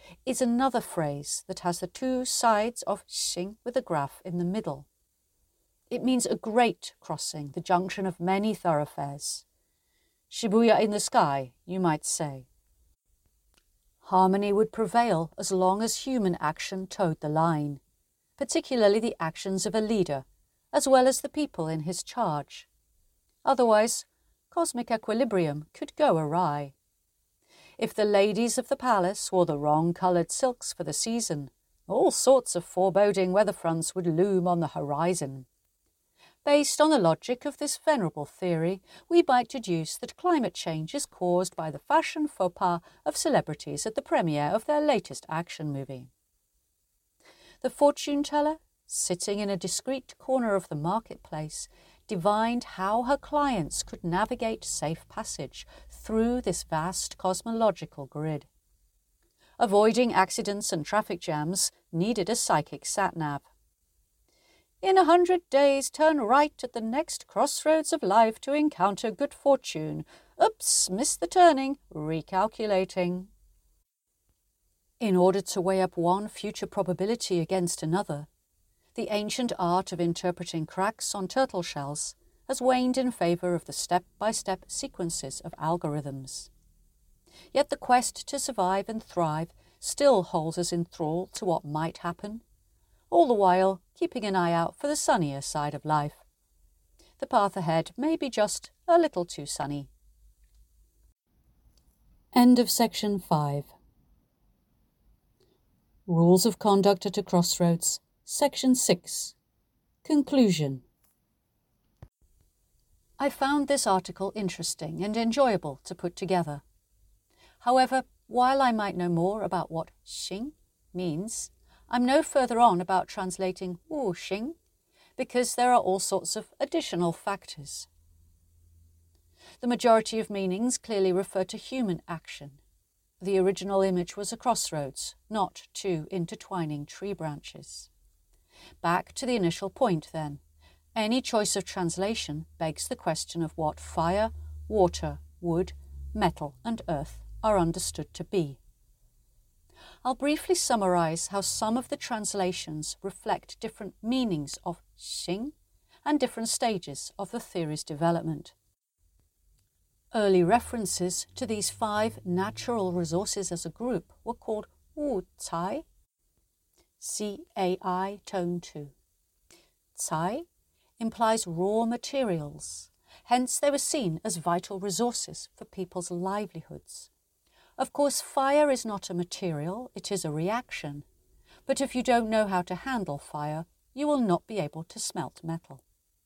[SPEAKER 1] is another phrase that has the two sides of Xing with a graph in the middle. It means a great crossing, the junction of many thoroughfares. Shibuya in the sky, you might say. Harmony would prevail as long as human action towed the line, particularly the actions of a leader, as well as the people in his charge. Otherwise, cosmic equilibrium could go awry. If the ladies of the palace wore the wrong-coloured silks for the season, all sorts of foreboding weather fronts would loom on the horizon. Based on the logic of this venerable theory, we might deduce that climate change is caused by the fashion faux pas of celebrities at the premiere of their latest action movie. The fortune-teller, sitting in a discreet corner of the marketplace, divined how her clients could navigate safe passage through this vast cosmological grid. Avoiding accidents and traffic jams needed a psychic sat-nav. In 100 days, turn right at the next crossroads of life to encounter good fortune. Oops, missed the turning, recalculating. In order to weigh up one future probability against another, the ancient art of interpreting cracks on turtle shells has waned in favour of the step-by-step sequences of algorithms. Yet the quest to survive and thrive still holds us in thrall to what might happen, all the while keeping an eye out for the sunnier side of life. The path ahead may be just a little too sunny. End of section 5. Rules of Conduct at a Crossroads, Section 6. Conclusion. I found this article interesting and enjoyable to put together. However, while I might know more about what Xing means, I'm no further on about translating Wu Xing, because there are all sorts of additional factors. The majority of meanings clearly refer to human action. The original image was a crossroads, not two intertwining tree branches. Back to the initial point, then. Any choice of translation begs the question of what fire, water, wood, metal and earth are understood to be. I'll briefly summarize how some of the translations reflect different meanings of Xing and different stages of the theory's development. Early references to these 5 natural resources as a group were called Wu Cai, C-A-I tone 2. Cai implies raw materials, hence they were seen as vital resources for people's livelihoods. Of course, fire is not a material, it is a reaction. But if you don't know how to handle fire, you will not be able to smelt metal.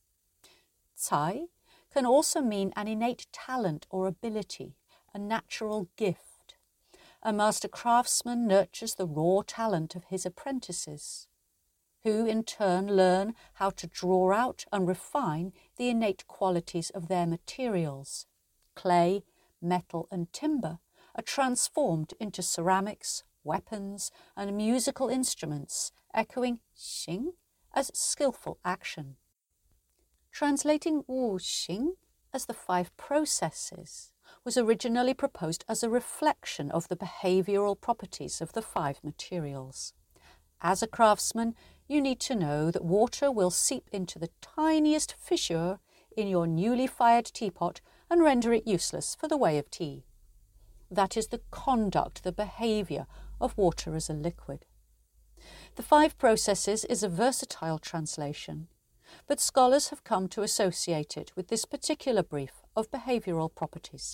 [SPEAKER 1] Cai can also mean an innate talent or ability, a natural gift. A master craftsman nurtures the raw talent of his apprentices, who in turn learn how to draw out and refine the innate qualities of their materials. Clay, metal and timber are transformed into ceramics, weapons and musical instruments, echoing Xing as skillful action. Translating Wu Xing as the 5 processes was originally proposed as a reflection of the behavioural properties of the 5 materials. As a craftsman, you need to know that water will seep into the tiniest fissure in your newly fired teapot and render it useless for the way of tea. That is the conduct, the behaviour of water as a liquid. The 5 processes is a versatile translation, but scholars have come to associate it with this particular brief of behavioural properties.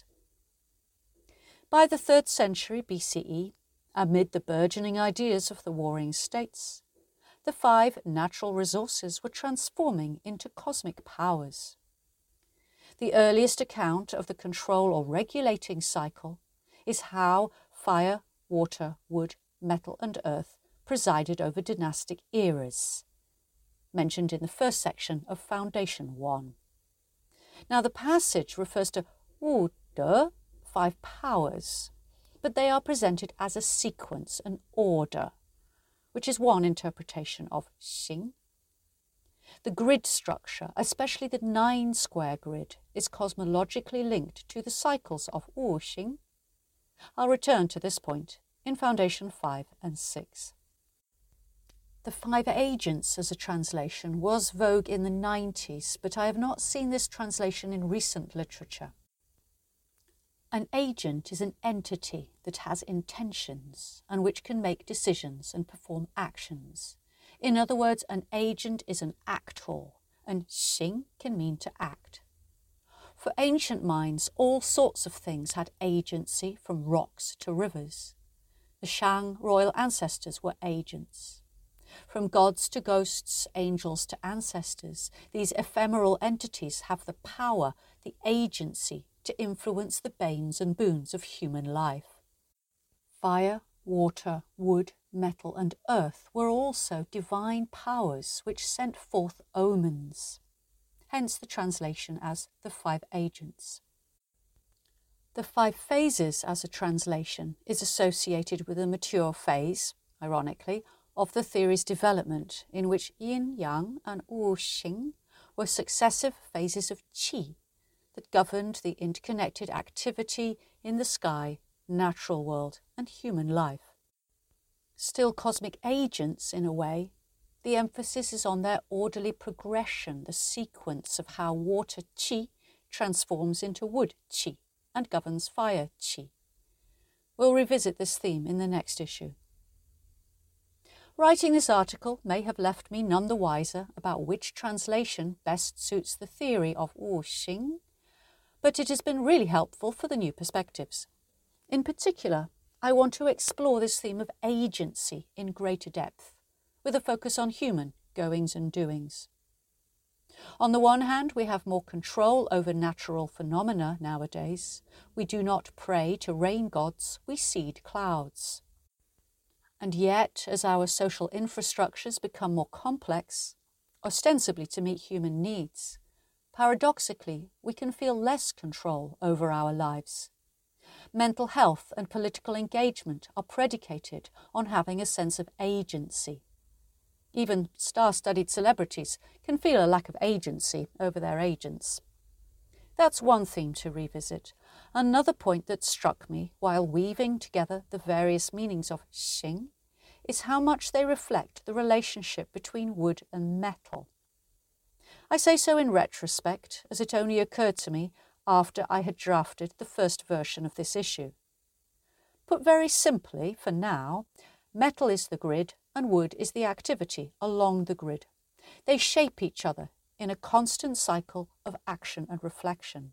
[SPEAKER 1] By the 3rd century BCE, amid the burgeoning ideas of the warring states, the 5 natural resources were transforming into cosmic powers. The earliest account of the control or regulating cycle is how fire, water, wood, metal and earth presided over dynastic eras, mentioned in the first section of Foundation 1. Now the passage refers to Wu De, 5 powers, but they are presented as a sequence, an order, which is one interpretation of Xing. The grid structure, especially the 9-square grid, is cosmologically linked to the cycles of Wu Xing. I'll return to this point in Foundation 5 and 6. The Five Agents as a translation was vogue in the 90s, but I have not seen this translation in recent literature. An agent is an entity that has intentions and which can make decisions and perform actions. In other words, an agent is an actor, and xing can mean to act. For ancient minds, all sorts of things had agency, from rocks to rivers. The Shang royal ancestors were agents. From gods to ghosts, angels to ancestors, these ephemeral entities have the power, the agency to influence the banes and boons of human life. Fire, water, wood, metal and earth were also divine powers which sent forth omens. Hence the translation as the Five Agents. The Five Phases as a translation is associated with a mature phase, ironically, of the theory's development, in which yin, yang and wu, xing were successive phases of qi that governed the interconnected activity in the sky, natural world and human life. Still cosmic agents in a way, the emphasis is on their orderly progression, the sequence of how water qi transforms into wood qi and governs fire qi. We'll revisit this theme in the next issue. Writing this article may have left me none the wiser about which translation best suits the theory of Wu Xing, but it has been really helpful for the new perspectives. In particular, I want to explore this theme of agency in greater depth, with a focus on human goings and doings. On the one hand, we have more control over natural phenomena nowadays. We do not pray to rain gods, we seed clouds. And yet, as our social infrastructures become more complex, ostensibly to meet human needs, paradoxically, we can feel less control over our lives. Mental health and political engagement are predicated on having a sense of agency. Even star-studded celebrities can feel a lack of agency over their agents. That's one theme to revisit. Another point that struck me while weaving together the various meanings of xing is how much they reflect the relationship between wood and metal. I say so in retrospect, as it only occurred to me after I had drafted the first version of this issue. Put very simply, for now, metal is the grid and wood is the activity along the grid. They shape each other in a constant cycle of action and reflection.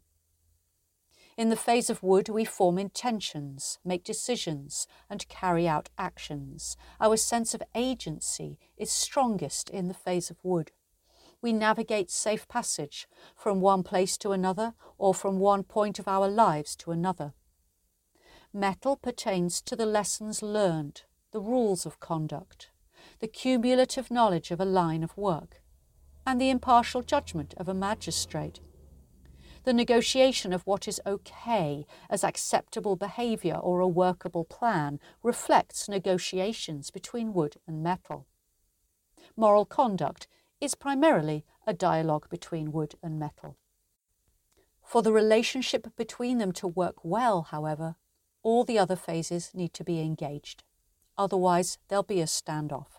[SPEAKER 1] In the phase of wood, we form intentions, make decisions, and carry out actions. Our sense of agency is strongest in the phase of wood. We navigate safe passage from one place to another or from one point of our lives to another. Metal pertains to the lessons learned, the rules of conduct, the cumulative knowledge of a line of work, and the impartial judgment of a magistrate. The negotiation of what is okay as acceptable behaviour or a workable plan reflects negotiations between wood and metal. Moral conduct is primarily a dialogue between wood and metal. For the relationship between them to work well, however, all the other phases need to be engaged. Otherwise, there'll be a standoff.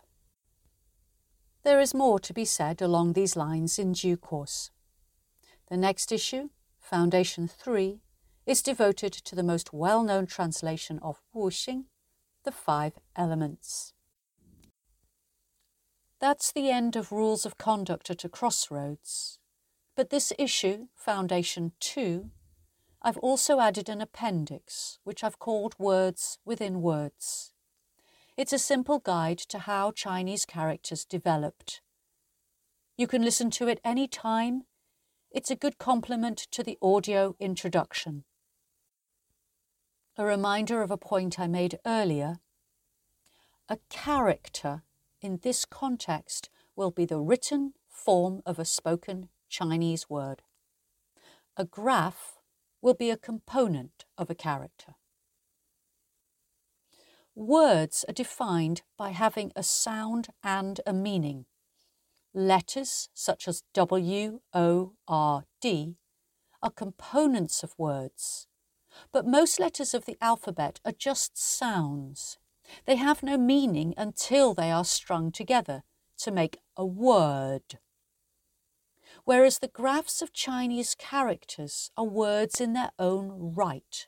[SPEAKER 1] There is more to be said along these lines in due course. The next issue, Foundation 3, is devoted to the most well-known translation of Wu Xing, the Five Elements. That's the end of Rules of Conduct at a Crossroads. But this issue, Foundation 2, I've also added an appendix, which I've called Words Within Words. It's a simple guide to how Chinese characters developed. You can listen to it any time. It's a good complement to the audio introduction. A reminder of a point I made earlier. A character in this context will be the written form of a spoken Chinese word. A graph will be a component of a character. Words are defined by having a sound and a meaning. Letters such as W, O, R, D are components of words, but most letters of the alphabet are just sounds, They have no meaning until they are strung together to make a word. Whereas the graphs of Chinese characters are words in their own right.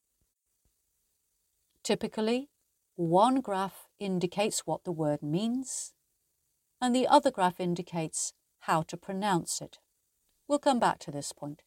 [SPEAKER 1] Typically, one graph indicates what the word means, and the other graph indicates how to pronounce it. We'll come back to this point.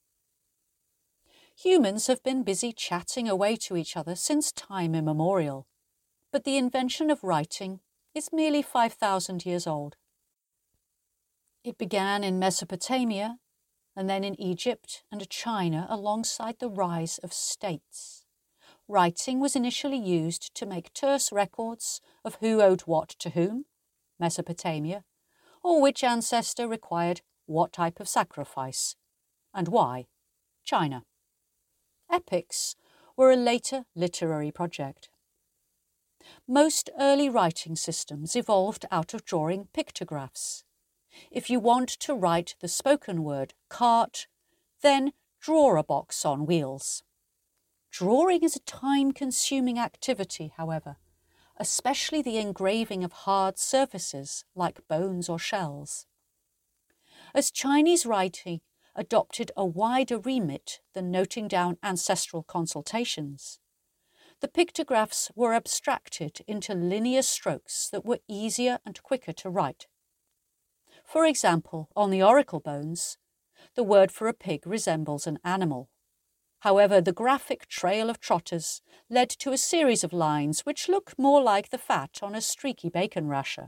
[SPEAKER 1] Humans have been busy chatting away to each other since time immemorial, but the invention of writing is merely 5,000 years old. It began in Mesopotamia and then in Egypt and China alongside the rise of states. Writing was initially used to make terse records of who owed what to whom, Mesopotamia, or which ancestor required what type of sacrifice, and why, China. Epics were a later literary project. Most early writing systems evolved out of drawing pictographs. If you want to write the spoken word cart, then draw a box on wheels. Drawing is a time-consuming activity, however, especially the engraving of hard surfaces like bones or shells. As Chinese writing adopted a wider remit than noting down ancestral consultations, the pictographs were abstracted into linear strokes that were easier and quicker to write. For example, on the oracle bones, the word for a pig resembles an animal. However, the graphic trail of trotters led to a series of lines which look more like the fat on a streaky bacon rasher.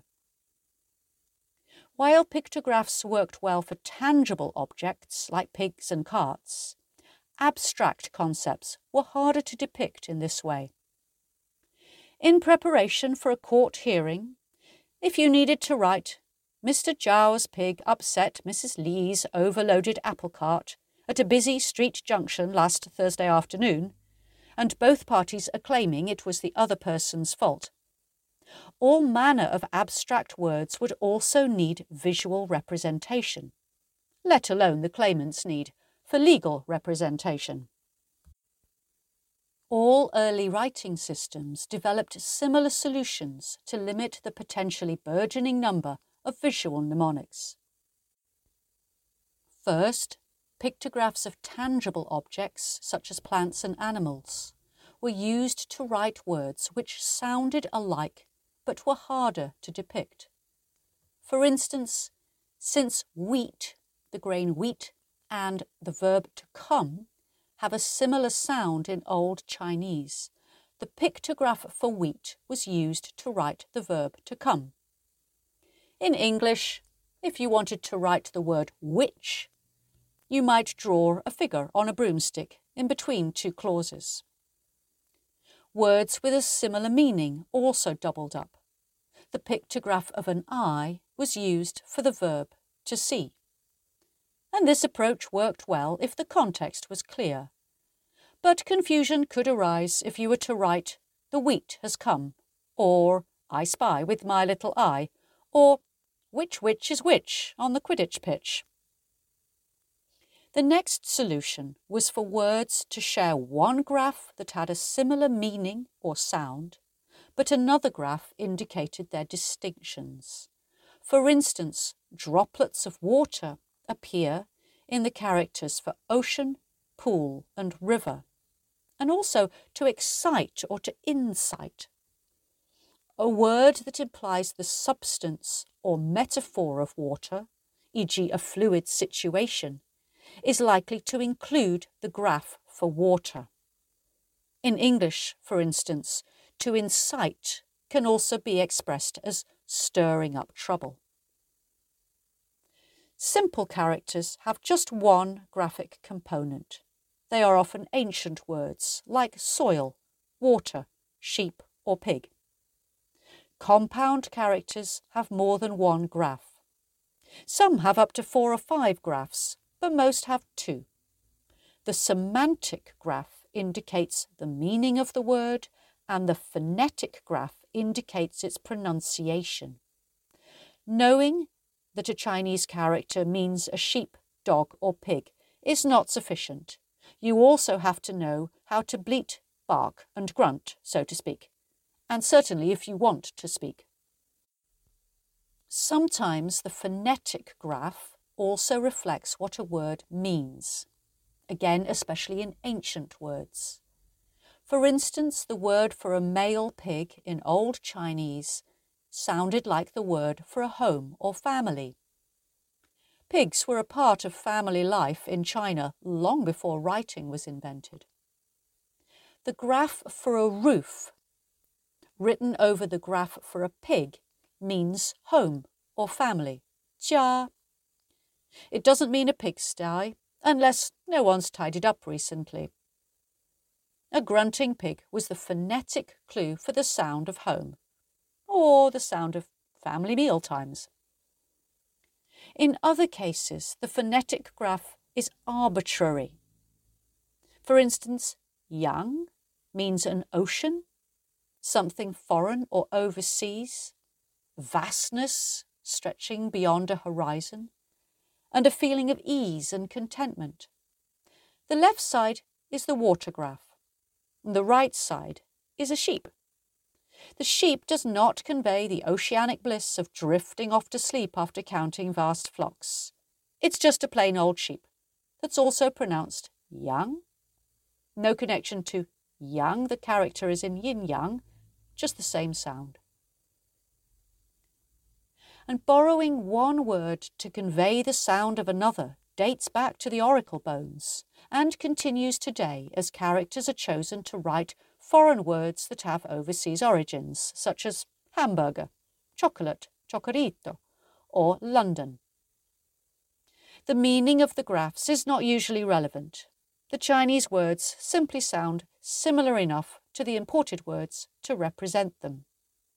[SPEAKER 1] While pictographs worked well for tangible objects like pigs and carts, abstract concepts were harder to depict in this way. In preparation for a court hearing, if you needed to write, "Mr. Zhao's pig upset Mrs. Li's overloaded apple cart at a busy street junction last Thursday afternoon," and both parties are claiming it was the other person's fault, all manner of abstract words would also need visual representation, let alone the claimant's need for legal representation. All early writing systems developed similar solutions to limit the potentially burgeoning number of visual mnemonics. First, pictographs of tangible objects, such as plants and animals, were used to write words which sounded alike but were harder to depict. For instance, since wheat, the grain wheat, and the verb to come have a similar sound in Old Chinese, the pictograph for wheat was used to write the verb to come. In English, if you wanted to write the word which, you might draw a figure on a broomstick in between two clauses. Words with a similar meaning also doubled up. The pictograph of an eye was used for the verb to see. And this approach worked well if the context was clear. But confusion could arise if you were to write, "The wheat has come," or "I spy with my little eye," or which is which on the Quidditch pitch. The next solution was for words to share one graph that had a similar meaning or sound, but another graph indicated their distinctions. For instance, droplets of water appear in the characters for ocean, pool, and river, and also to excite or to incite. A word that implies the substance or metaphor of water, e.g. a fluid situation, is likely to include the graph for water. In English, for instance, to incite can also be expressed as stirring up trouble. Simple characters have just one graphic component. They are often ancient words like soil, water, sheep, or pig. Compound characters have more than one graph. Some have up to 4 or 5 graphs, but most have 2. The semantic graph indicates the meaning of the word, and the phonetic graph indicates its pronunciation. Knowing that a Chinese character means a sheep, dog, or pig is not sufficient. You also have to know how to bleat, bark, and grunt, so to speak, and certainly if you want to speak. Sometimes the phonetic graph also reflects what a word means, again especially in ancient words. For instance, the word for a male pig in Old Chinese sounded like the word for a home or family. Pigs were a part of family life in China long before writing was invented. The graph for a roof, written over the graph for a pig, means home or family, 家. It doesn't mean a pigsty, unless no one's tidied up recently. A grunting pig was the phonetic clue for the sound of home, or the sound of family meal times. In other cases, the phonetic graph is arbitrary. For instance, yang means an ocean, something foreign or overseas, vastness stretching beyond a horizon, and a feeling of ease and contentment. The left side is the water graph. The right side is a sheep. The sheep does not convey the oceanic bliss of drifting off to sleep after counting vast flocks. It's just a plain old sheep that's also pronounced yang. No connection to yang, the character is in yin-yang, just the same sound. And borrowing one word to convey the sound of another dates back to the oracle bones and continues today as characters are chosen to write foreign words that have overseas origins, such as hamburger, chocolate, chocorito, or London. The meaning of the graphs is not usually relevant. The Chinese words simply sound similar enough to the imported words to represent them.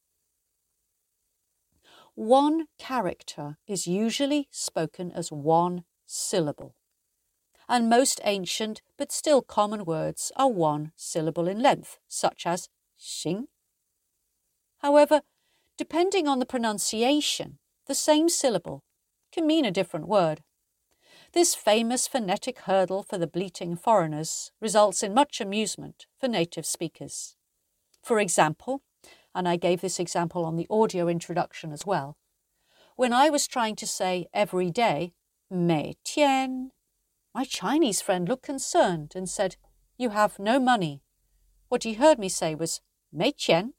[SPEAKER 1] One character is usually spoken as one syllable, and most ancient but still common words are one syllable in length, such as xing. However, depending on the pronunciation, the same syllable can mean a different word. This famous phonetic hurdle for the bleating foreigners results in much amusement for native speakers. For example, and I gave this example on the audio introduction as well, when I was trying to say every day, 每天, my Chinese friend looked concerned and said, "You have no money." What he heard me say was, 没钱.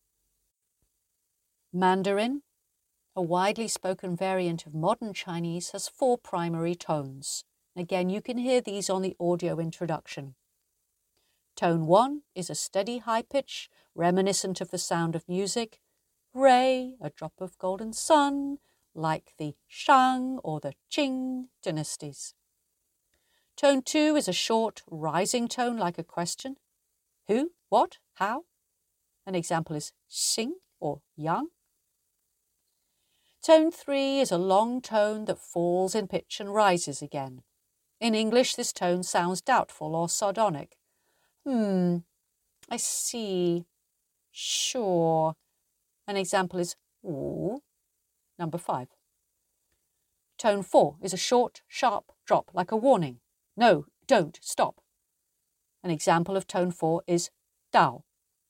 [SPEAKER 1] Mandarin, a widely spoken variant of modern Chinese, has 4 primary tones. Again, you can hear these on the audio introduction. Tone 1 is a steady high pitch, reminiscent of the sound of music. Ray, a drop of golden sun, like the Shang or the Qing dynasties. Tone 2 is a short, rising tone like a question. Who? What? How? An example is Xing or Yang. Tone 3 is a long tone that falls in pitch and rises again. In English, this tone sounds doubtful or sardonic. I see. Sure. An example is Wu. Number 5. Tone 4 is a short, sharp drop like a warning. No, don't, stop. An example of tone 4 is Dao.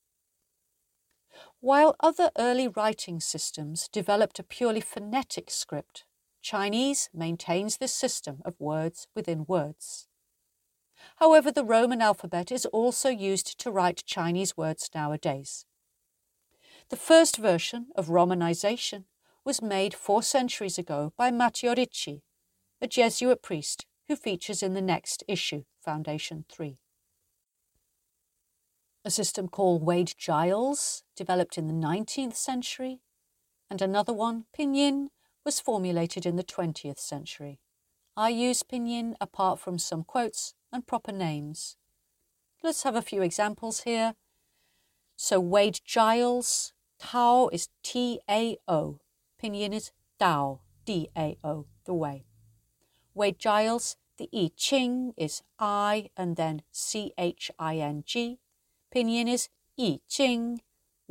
[SPEAKER 1] While other early writing systems developed a purely phonetic script, Chinese maintains this system of words within words. However, the Roman alphabet is also used to write Chinese words nowadays. The first version of Romanization was made 4 centuries ago by Matteo Ricci, a Jesuit priest who features in the next issue, Foundation 3. A system called Wade-Giles developed in the 19th century, and another one, Pinyin, was formulated in the 20th century. I use Pinyin apart from some quotes and proper names. Let's have a few examples here. So Wade-Giles, Tao is T-A-O. Pinyin is Dao, D-A-O, the way. Wade-Giles, the I Ching is I and then C-H-I-N-G. Pinyin is I Ching,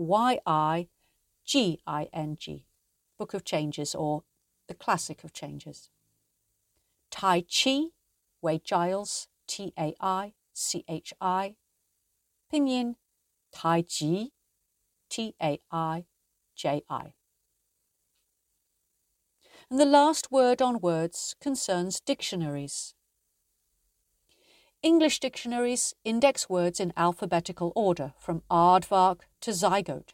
[SPEAKER 1] Y-I-G-I-N-G. Book of Changes or the Classic of Changes. Tai Chi, Wade-Giles, T-A-I-C-H-I. Pinyin, Tai Chi. T-A-I-J-I. And the last word on words concerns dictionaries. English dictionaries index words in alphabetical order, from aardvark to zygote.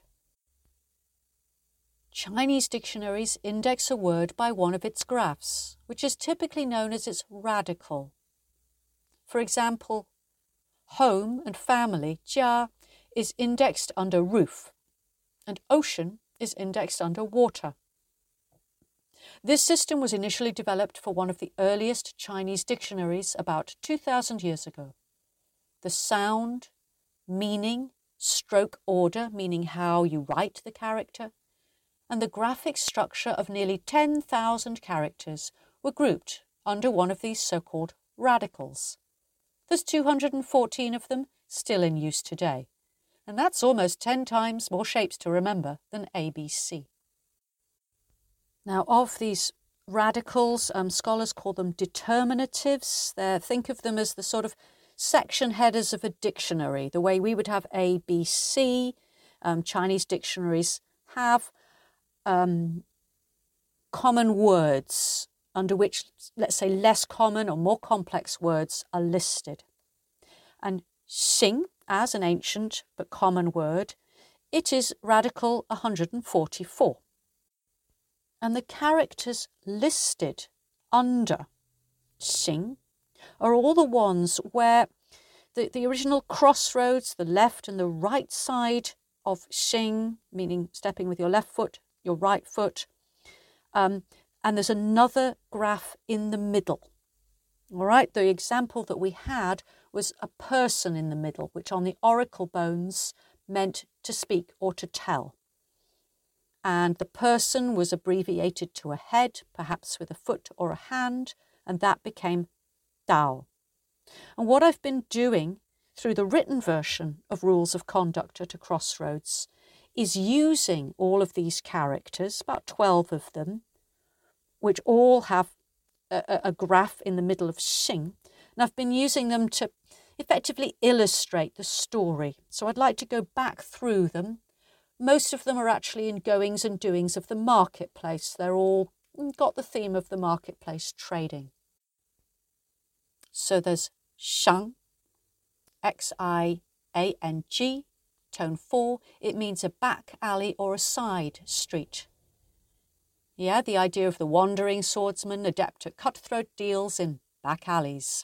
[SPEAKER 1] Chinese dictionaries index a word by one of its graphs, which is typically known as its radical. For example, home and family, 家, is indexed under roof, and ocean is indexed under water. This system was initially developed for one of the earliest Chinese dictionaries about 2,000 years ago. The sound, meaning, stroke order, meaning how you write the character, and the graphic structure of nearly 10,000 characters were grouped under one of these so-called radicals. There's 214 of them still in use today, and that's almost 10 times more shapes to remember than ABC. Now, of these radicals, scholars call them determinatives. Think of them as the sort of section headers of a dictionary, the way we would have ABC. Chinese dictionaries have common words under which, let's say, less common or more complex words are listed. And Xing, as an ancient but common word, it is radical 144. And the characters listed under Xing are all the ones where the original crossroads, the left and the right side of Xing, meaning stepping with your left foot, your right foot, and there's another graph in the middle. All right, the example that we had was a person in the middle, which on the oracle bones meant to speak or to tell. And the person was abbreviated to a head, perhaps with a foot or a hand, and that became Dao. And what I've been doing through the written version of Rules of Conduct at a Crossroads is using all of these characters, about 12 of them, which all have a graph in the middle of Xing, and I've been using them to effectively illustrate the story. So I'd like to go back through them. Most of them are actually in goings and doings of the marketplace. They're all got the theme of the marketplace trading. So there's Shang, X-I-A-N-G, tone 4. It means a back alley or a side street. Yeah, the idea of the wandering swordsman, adept at cutthroat deals in back alleys.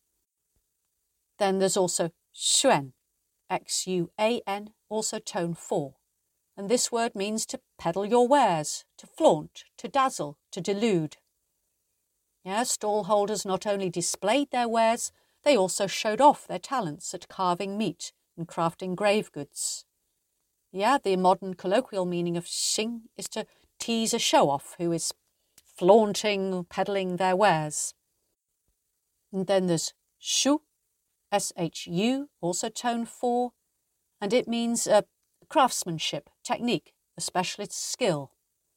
[SPEAKER 1] Then there's also Xuan, X-U-A-N, also tone 4. And this word means to peddle your wares, to flaunt, to dazzle, to delude. Yeah, stallholders not only displayed their wares, they also showed off their talents at carving meat and crafting grave goods. Yeah, the modern colloquial meaning of Xing is to tease a show-off who is flaunting, peddling their wares. And then there's Shu, S-H-U, also tone 4, and it means craftsmanship, technique, a specialist's skill.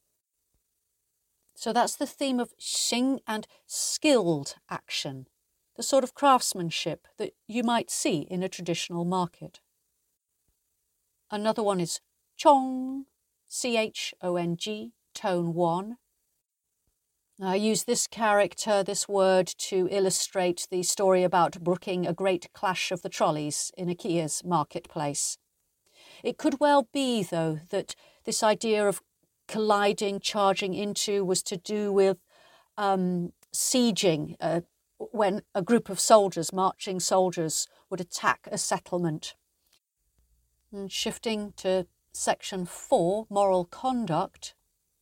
[SPEAKER 1] So that's the theme of Xing and skilled action, the sort of craftsmanship that you might see in a traditional market. Another one is Chong, C-H-O-N-G, tone 1. I use this character, this word, to illustrate the story about brooking a great clash of the trolleys in IKEA's marketplace. It could well be, though, that this idea of colliding, charging into, was to do with sieging, when a group of soldiers, marching soldiers, would attack a settlement. And shifting to section 4, moral conduct,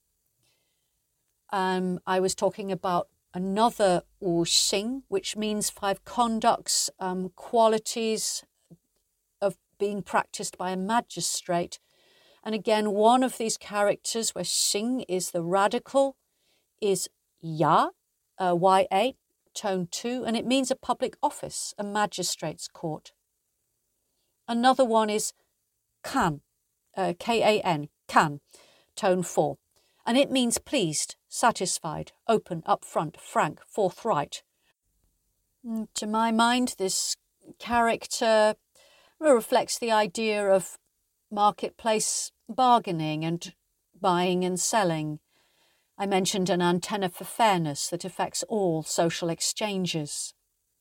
[SPEAKER 1] I was talking about another Wu Xing, which means 5 conducts, qualities of being practiced by a magistrate. And again, one of these characters where Xing is the radical is Ya, Y-A, tone 2, and it means a public office, a magistrate's court. Another one is Kan, K-A-N, Kan, tone 4, and it means pleased, satisfied, open, upfront, frank, forthright. To my mind, this character reflects the idea of marketplace bargaining and buying and selling. I mentioned an antenna for fairness that affects all social exchanges.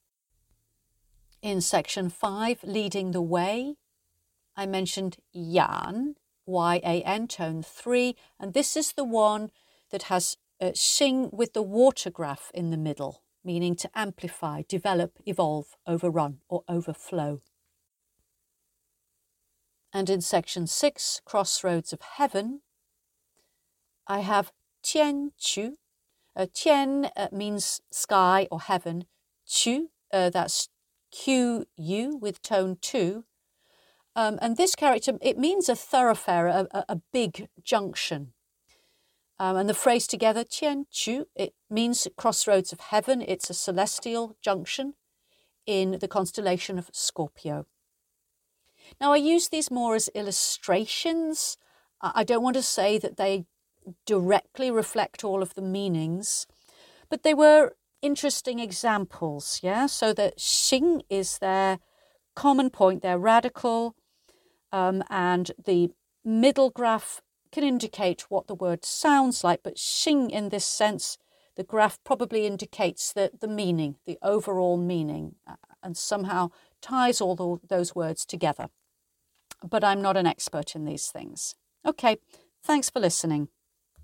[SPEAKER 1] In section 5, leading the way, I mentioned yan, Y-A-N, tone 3, and this is the one that has xing with the water graph in the middle, meaning to amplify, develop, evolve, overrun, or overflow. And in section 6, crossroads of heaven, I have tian qu. Tian means sky or heaven. Qu, that's Q-U with tone 2. And this character, it means a thoroughfare, a big junction. And the phrase together, tian qu, it means crossroads of heaven. It's a celestial junction in the constellation of Scorpio. Now, I use these more as illustrations. I don't want to say that they directly reflect all of the meanings, but they were interesting examples, yeah? So that xing is their common point, their radical, and the middle graph can indicate what the word sounds like, but xing in this sense, the graph probably indicates the meaning, the overall meaning, and somehow ties all those words together. But I'm not an expert in these things. Okay, thanks for listening.